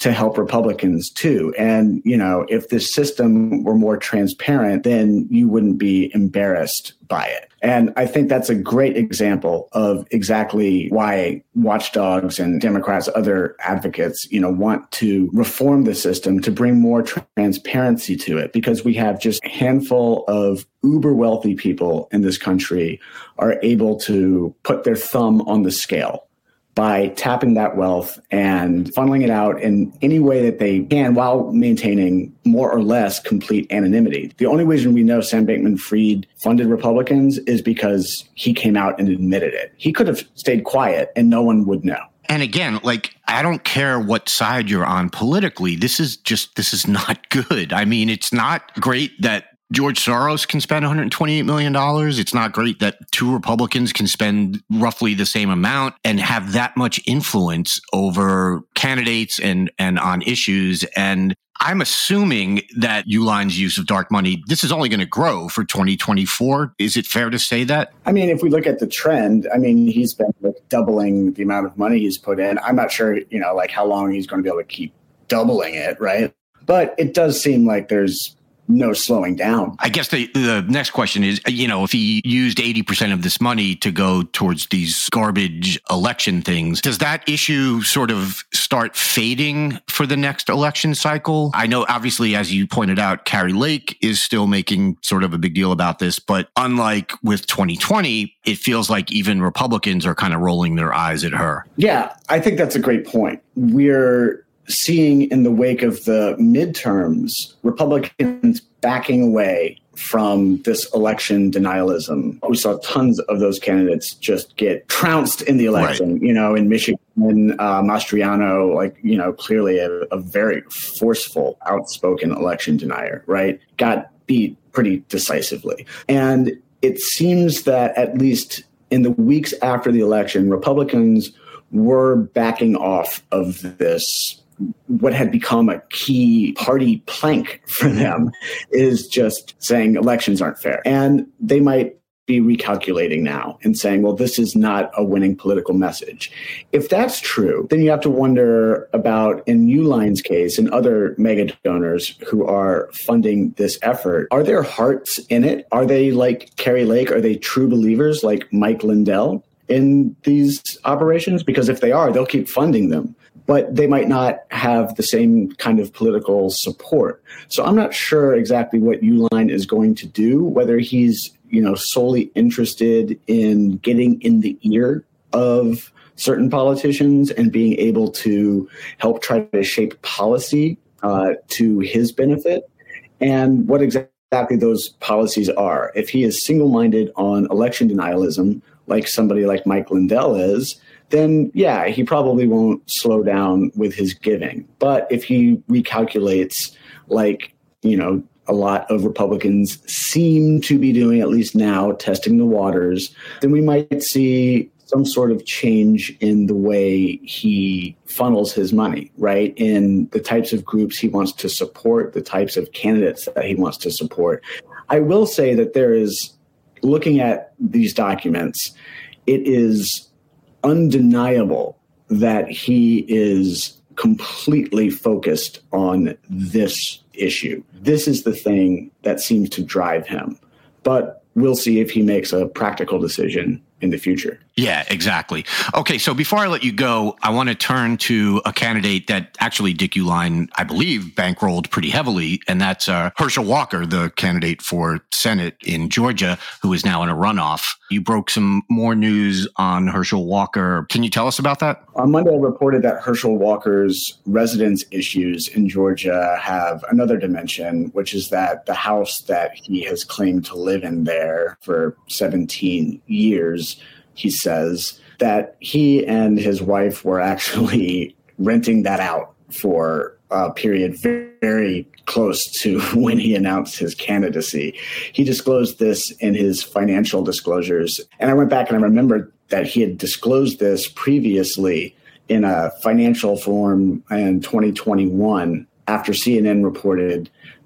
to help Republicans too. And, you know, if this system were more transparent, then you wouldn't be embarrassed by it. And I think that's a great example of exactly why watchdogs and Democrats, other advocates, you know, want to reform the system to bring more transparency to it, because we have just a handful of uber wealthy people in this country are able to put their thumb on the scale by tapping that wealth and funneling it out in any way that they can while maintaining more or less complete anonymity. The only reason we know Sam Bankman-Fried funded Republicans is because he came out and admitted it. He could have stayed quiet and no one would know. And again, like, I don't care what side you're on politically. This is just, this is not good. I mean, it's not great that George Soros can spend one hundred twenty-eight million dollars. It's not great that two Republicans can spend roughly the same amount and have that much influence over candidates and, and on issues. And I'm assuming that Uline's use of dark money, this is only going to grow for twenty twenty-four. Is it fair to say that? I mean, if we look at the trend, I mean, he's been like doubling the amount of money he's put in. I'm not sure, you know, like how long he's going to be able to keep doubling it, right? But it does seem like there's no slowing down. I guess the, the next question is, you know, if he used eighty percent of this money to go towards these garbage election things, does that issue sort of start fading for the next election cycle? I know, obviously, as you pointed out, Kari Lake is still making sort of a big deal about this. But unlike with twenty twenty, it feels like even Republicans are kind of rolling their eyes at her. Yeah, I think that's a great point. We're seeing in the wake of the midterms, Republicans backing away from this election denialism. We saw tons of those candidates just get trounced in the election. Right. You know, in Michigan, uh, Mastriano, like, you know, clearly a, a very forceful, outspoken election denier, right? Got beat pretty decisively. And it seems that at least in the weeks after the election, Republicans were backing off of this. What had become a key party plank for them is just saying elections aren't fair. And they might be recalculating now and saying, well, this is not a winning political message. If that's true, then you have to wonder about, in Uline's case and other mega donors who are funding this effort, are their hearts in it? Are they like Kari Lake? Are they true believers like Mike Lindell in these operations? Because if they are, they'll keep funding them, but they might not have the same kind of political support. So I'm not sure exactly what Uline is going to do, whether he's, you know, solely interested in getting in the ear of certain politicians and being able to help try to shape policy uh, to his benefit, and what exactly those policies are. If he is single-minded on election denialism, like somebody like Mike Lindell is, then yeah, he probably won't slow down with his giving. But if he recalculates, like, you know, a lot of Republicans seem to be doing, at least now, testing the waters, then we might see some sort of change in the way he funnels his money, right? In the types of groups he wants to support, the types of candidates that he wants to support. I will say that there is, looking at these documents, it is undeniable that he is completely focused on this issue. This is the thing that seems to drive him. But we'll see if he makes a practical decision in the future. Yeah, exactly. Okay, so before I let you go, I want to turn to a candidate that actually Dick Uline, I believe, bankrolled pretty heavily, and that's uh, Herschel Walker, the candidate for Senate in Georgia, who is now in a runoff. You broke some more news on Herschel Walker. Can you tell us about that? On Monday, I reported that Herschel Walker's residence issues in Georgia have another dimension, which is that the house that he has claimed to live in there for seventeen years, he says, that he and his wife were actually renting that out for a period very, very close to when he announced his candidacy. He disclosed this in his financial disclosures. And I went back and I remembered that he had disclosed this previously in a financial form in twenty twenty-one after C N N reported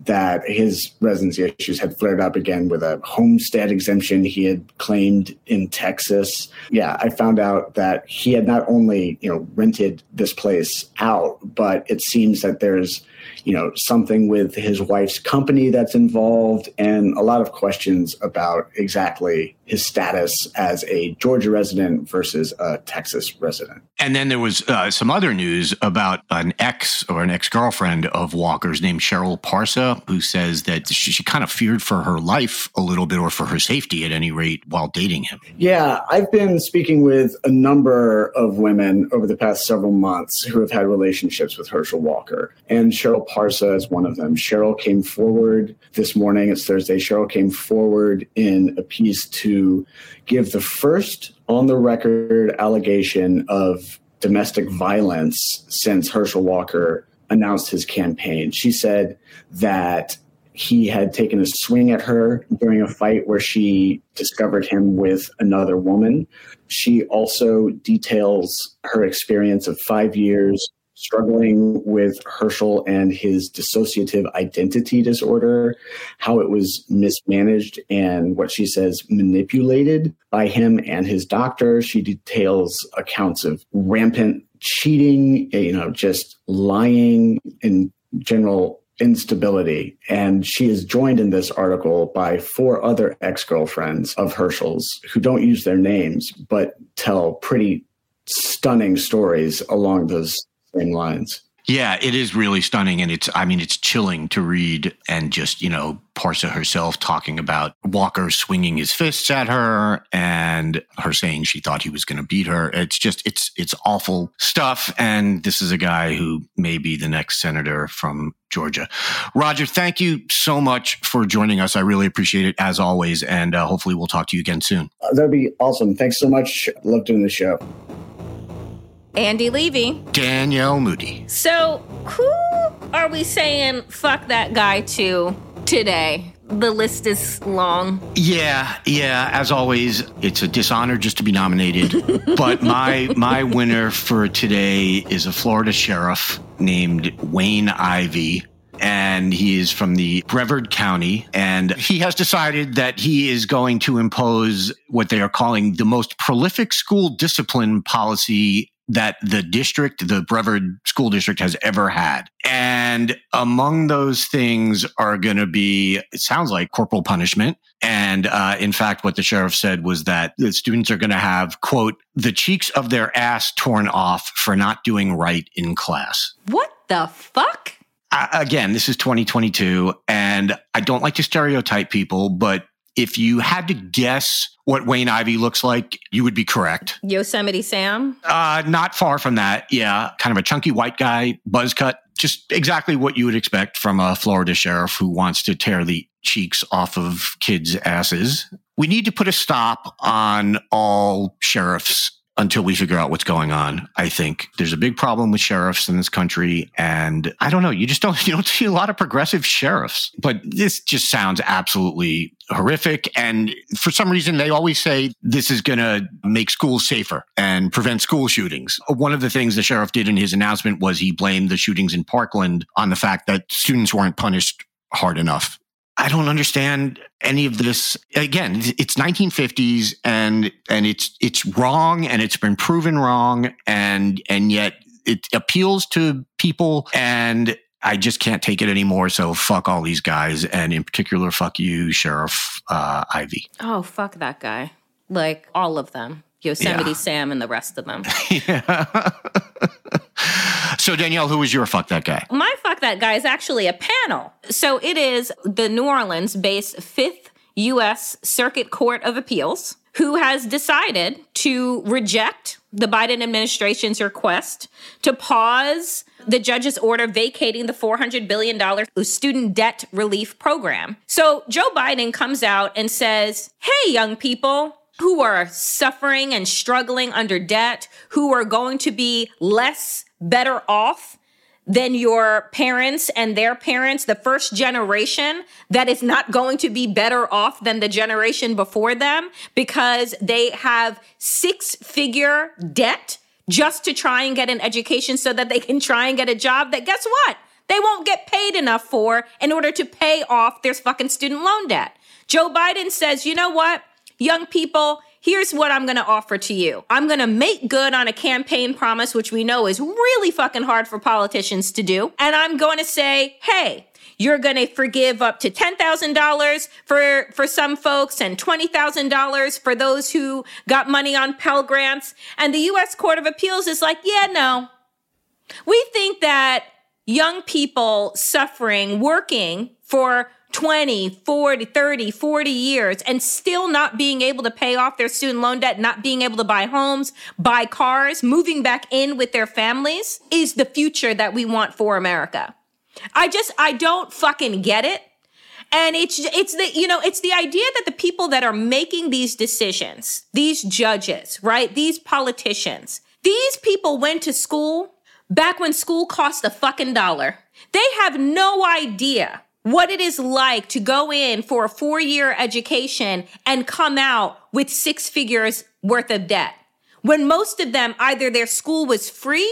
that his residency issues had flared up again with a homestead exemption he had claimed in Texas. Yeah, I found out that he had not only, you know, rented this place out, but it seems that there's, you know, something with his wife's company that's involved, and a lot of questions about exactly his status as a Georgia resident versus a Texas resident. And then there was uh, some other news about an ex or an ex-girlfriend of Walker's named Cheryl Parsa, who says that she, she kind of feared for her life a little bit, or for her safety at any rate, while dating him. Yeah, I've been speaking with a number of women over the past several months who have had relationships with Herschel Walker, and Cheryl Parsa is one of them. Cheryl came forward this morning, it's Thursday, Cheryl came forward in a piece to give the first on-the-record allegation of domestic violence since Herschel Walker announced his campaign. She said that he had taken a swing at her during a fight where she discovered him with another woman. She also details her experience of five years struggling with Herschel and his dissociative identity disorder, how it was mismanaged and what she says manipulated by him and his doctor. She details accounts of rampant cheating, you know, just lying and general instability. And she is joined in this article by four other ex-girlfriends of Herschel's who don't use their names, but tell pretty stunning stories along those same lines. Yeah, it is really stunning. And it's, I mean, it's chilling to read, and just, you know, Parsa herself talking about Walker swinging his fists at her and her saying she thought he was going to beat her. It's just, it's, it's awful stuff. And this is a guy who may be the next senator from Georgia. Roger, thank you so much for joining us. I really appreciate it, as always. And uh, hopefully we'll talk to you again soon. Uh, that'd be awesome. Thanks so much. Love doing the show. Andy Levy. Danielle Moody. So who are we saying fuck that guy to today? The list is long. Yeah, yeah. As always, it's a dishonor just to be nominated. But my my winner for today is a Florida sheriff named Wayne Ivey. And he is from the Brevard County, and he has decided that he is going to impose what they are calling the most prolific school discipline policy that the district, the Brevard School District, has ever had. And among those things are going to be, it sounds like, corporal punishment. And uh, in fact, what the sheriff said was that the students are going to have, quote, the cheeks of their ass torn off for not doing right in class. What the fuck? Uh, again, this is twenty twenty-two, and I don't like to stereotype people, but if you had to guess what Wayne Ivey looks like, you would be correct. Yosemite Sam? Uh, not far from that, yeah. Kind of a chunky white guy, buzz cut. Just exactly what you would expect from a Florida sheriff who wants to tear the cheeks off of kids' asses. We need to put a stop on all sheriffs until we figure out what's going on. I think there's a big problem with sheriffs in this country. And I don't know, you just don't, you don't see a lot of progressive sheriffs, but this just sounds absolutely horrific. And for some reason, they always say this is going to make schools safer and prevent school shootings. One of the things the sheriff did in his announcement was he blamed the shootings in Parkland on the fact that students weren't punished hard enough. I don't understand any of this. Again, it's nineteen fifties and and it's it's wrong, and it's been proven wrong, and and yet it appeals to people, and I just can't take it anymore. So fuck all these guys, and in particular, fuck you, Sheriff uh, Ivey. Oh, fuck that guy. Like all of them. Yosemite Yeah. Sam and the rest of them. Yeah. So, Danielle, who was your fuck that guy? My fuck that guy is actually a panel. So it is the New Orleans-based Fifth U S Circuit Court of Appeals, who has decided to reject the Biden administration's request to pause the judge's order vacating the four hundred billion dollars student debt relief program. So Joe Biden comes out and says, hey, young people who are suffering and struggling under debt, who are going to be less better off than your parents and their parents, the first generation that is not going to be better off than the generation before them because they have six-figure debt just to try and get an education so that they can try and get a job that, guess what? they won't get paid enough for in order to pay off their fucking student loan debt. Joe Biden says, you know what, young people, here's what I'm going to offer to you. I'm going to make good on a campaign promise, which we know is really fucking hard for politicians to do. And I'm going to say, hey, you're going to forgive up to ten thousand dollars for, for some folks and twenty thousand dollars for those who got money on Pell Grants. And the U S Court of Appeals is like, yeah, no. We think that young people suffering, working for twenty, forty, thirty, forty years and still not being able to pay off their student loan debt, not being able to buy homes, buy cars, moving back in with their families is the future that we want for America. I just, I don't fucking get it. And it's, it's the, you know, it's the idea that the people that are making these decisions, these judges, right? These politicians, these people went to school back when school cost a fucking dollar. They have no idea what it is like to go in for a four-year education and come out with six figures worth of debt. When most of them, either their school was free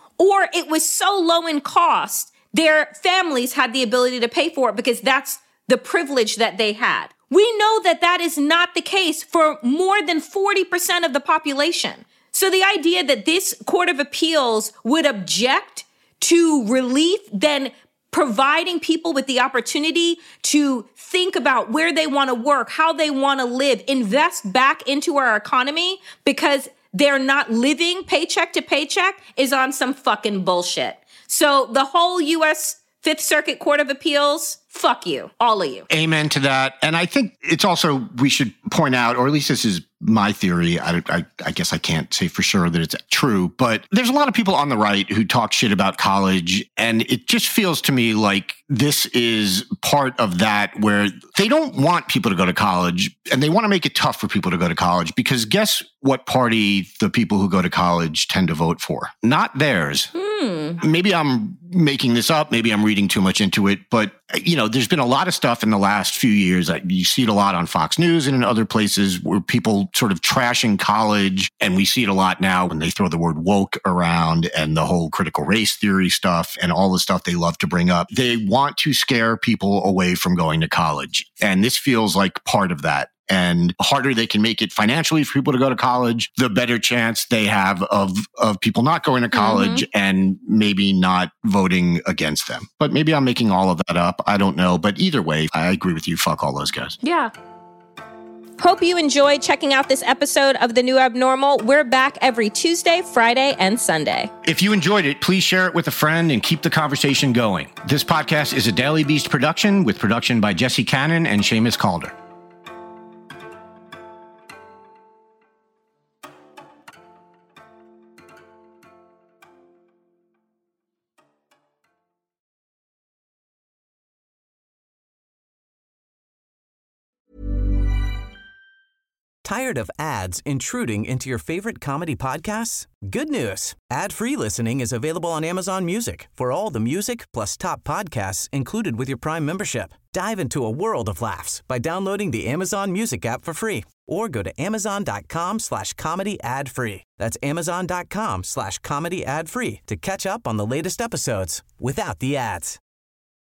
or it was so low in cost, their families had the ability to pay for it because that's the privilege that they had. We know that that is not the case for more than forty percent of the population. So the idea that this Court of Appeals would object to relief, then providing people with the opportunity to think about where they want to work, how they want to live, invest back into our economy because they're not living paycheck to paycheck is on some fucking bullshit. So the whole U S Fifth Circuit Court of Appeals, fuck you, all of you. Amen to that. And I think it's also, we should point out, or at least this is my theory. I, I, I guess I can't say for sure that it's true, but there's a lot of people on the right who talk shit about college. And it just feels to me like this is part of that where they don't want people to go to college and they want to make it tough for people to go to college because guess what party the people who go to college tend to vote for? Not theirs. Hmm. Maybe I'm making this up. Maybe I'm reading too much into it, but you know, there's been a lot of stuff in the last few years. You see it a lot on Fox News and in other places where people sort of trashing college. And we see it a lot now when they throw the word woke around and the whole critical race theory stuff and all the stuff they love to bring up. They want to scare people away from going to college. And this feels like part of that. And the harder they can make it financially for people to go to college, the better chance they have of, of people not going to college mm-hmm. and maybe not voting against them. But maybe I'm making all of that up. I don't know. But either way, I agree with you. Fuck all those guys. Yeah. Hope you enjoyed checking out this episode of The New Abnormal. We're back every Tuesday, Friday, and Sunday. If you enjoyed it, please share it with a friend and keep the conversation going. This podcast is a Daily Beast production with production by Jesse Cannon and Seamus Calder. Tired of ads intruding into your favorite comedy podcasts? Good news. Ad-free listening is available on Amazon Music for all the music plus top podcasts included with your Prime membership. Dive into a world of laughs by downloading the Amazon Music app for free or go to amazon.com slash comedy ad free. That's amazon.com slash comedy ad free to catch up on the latest episodes without the ads.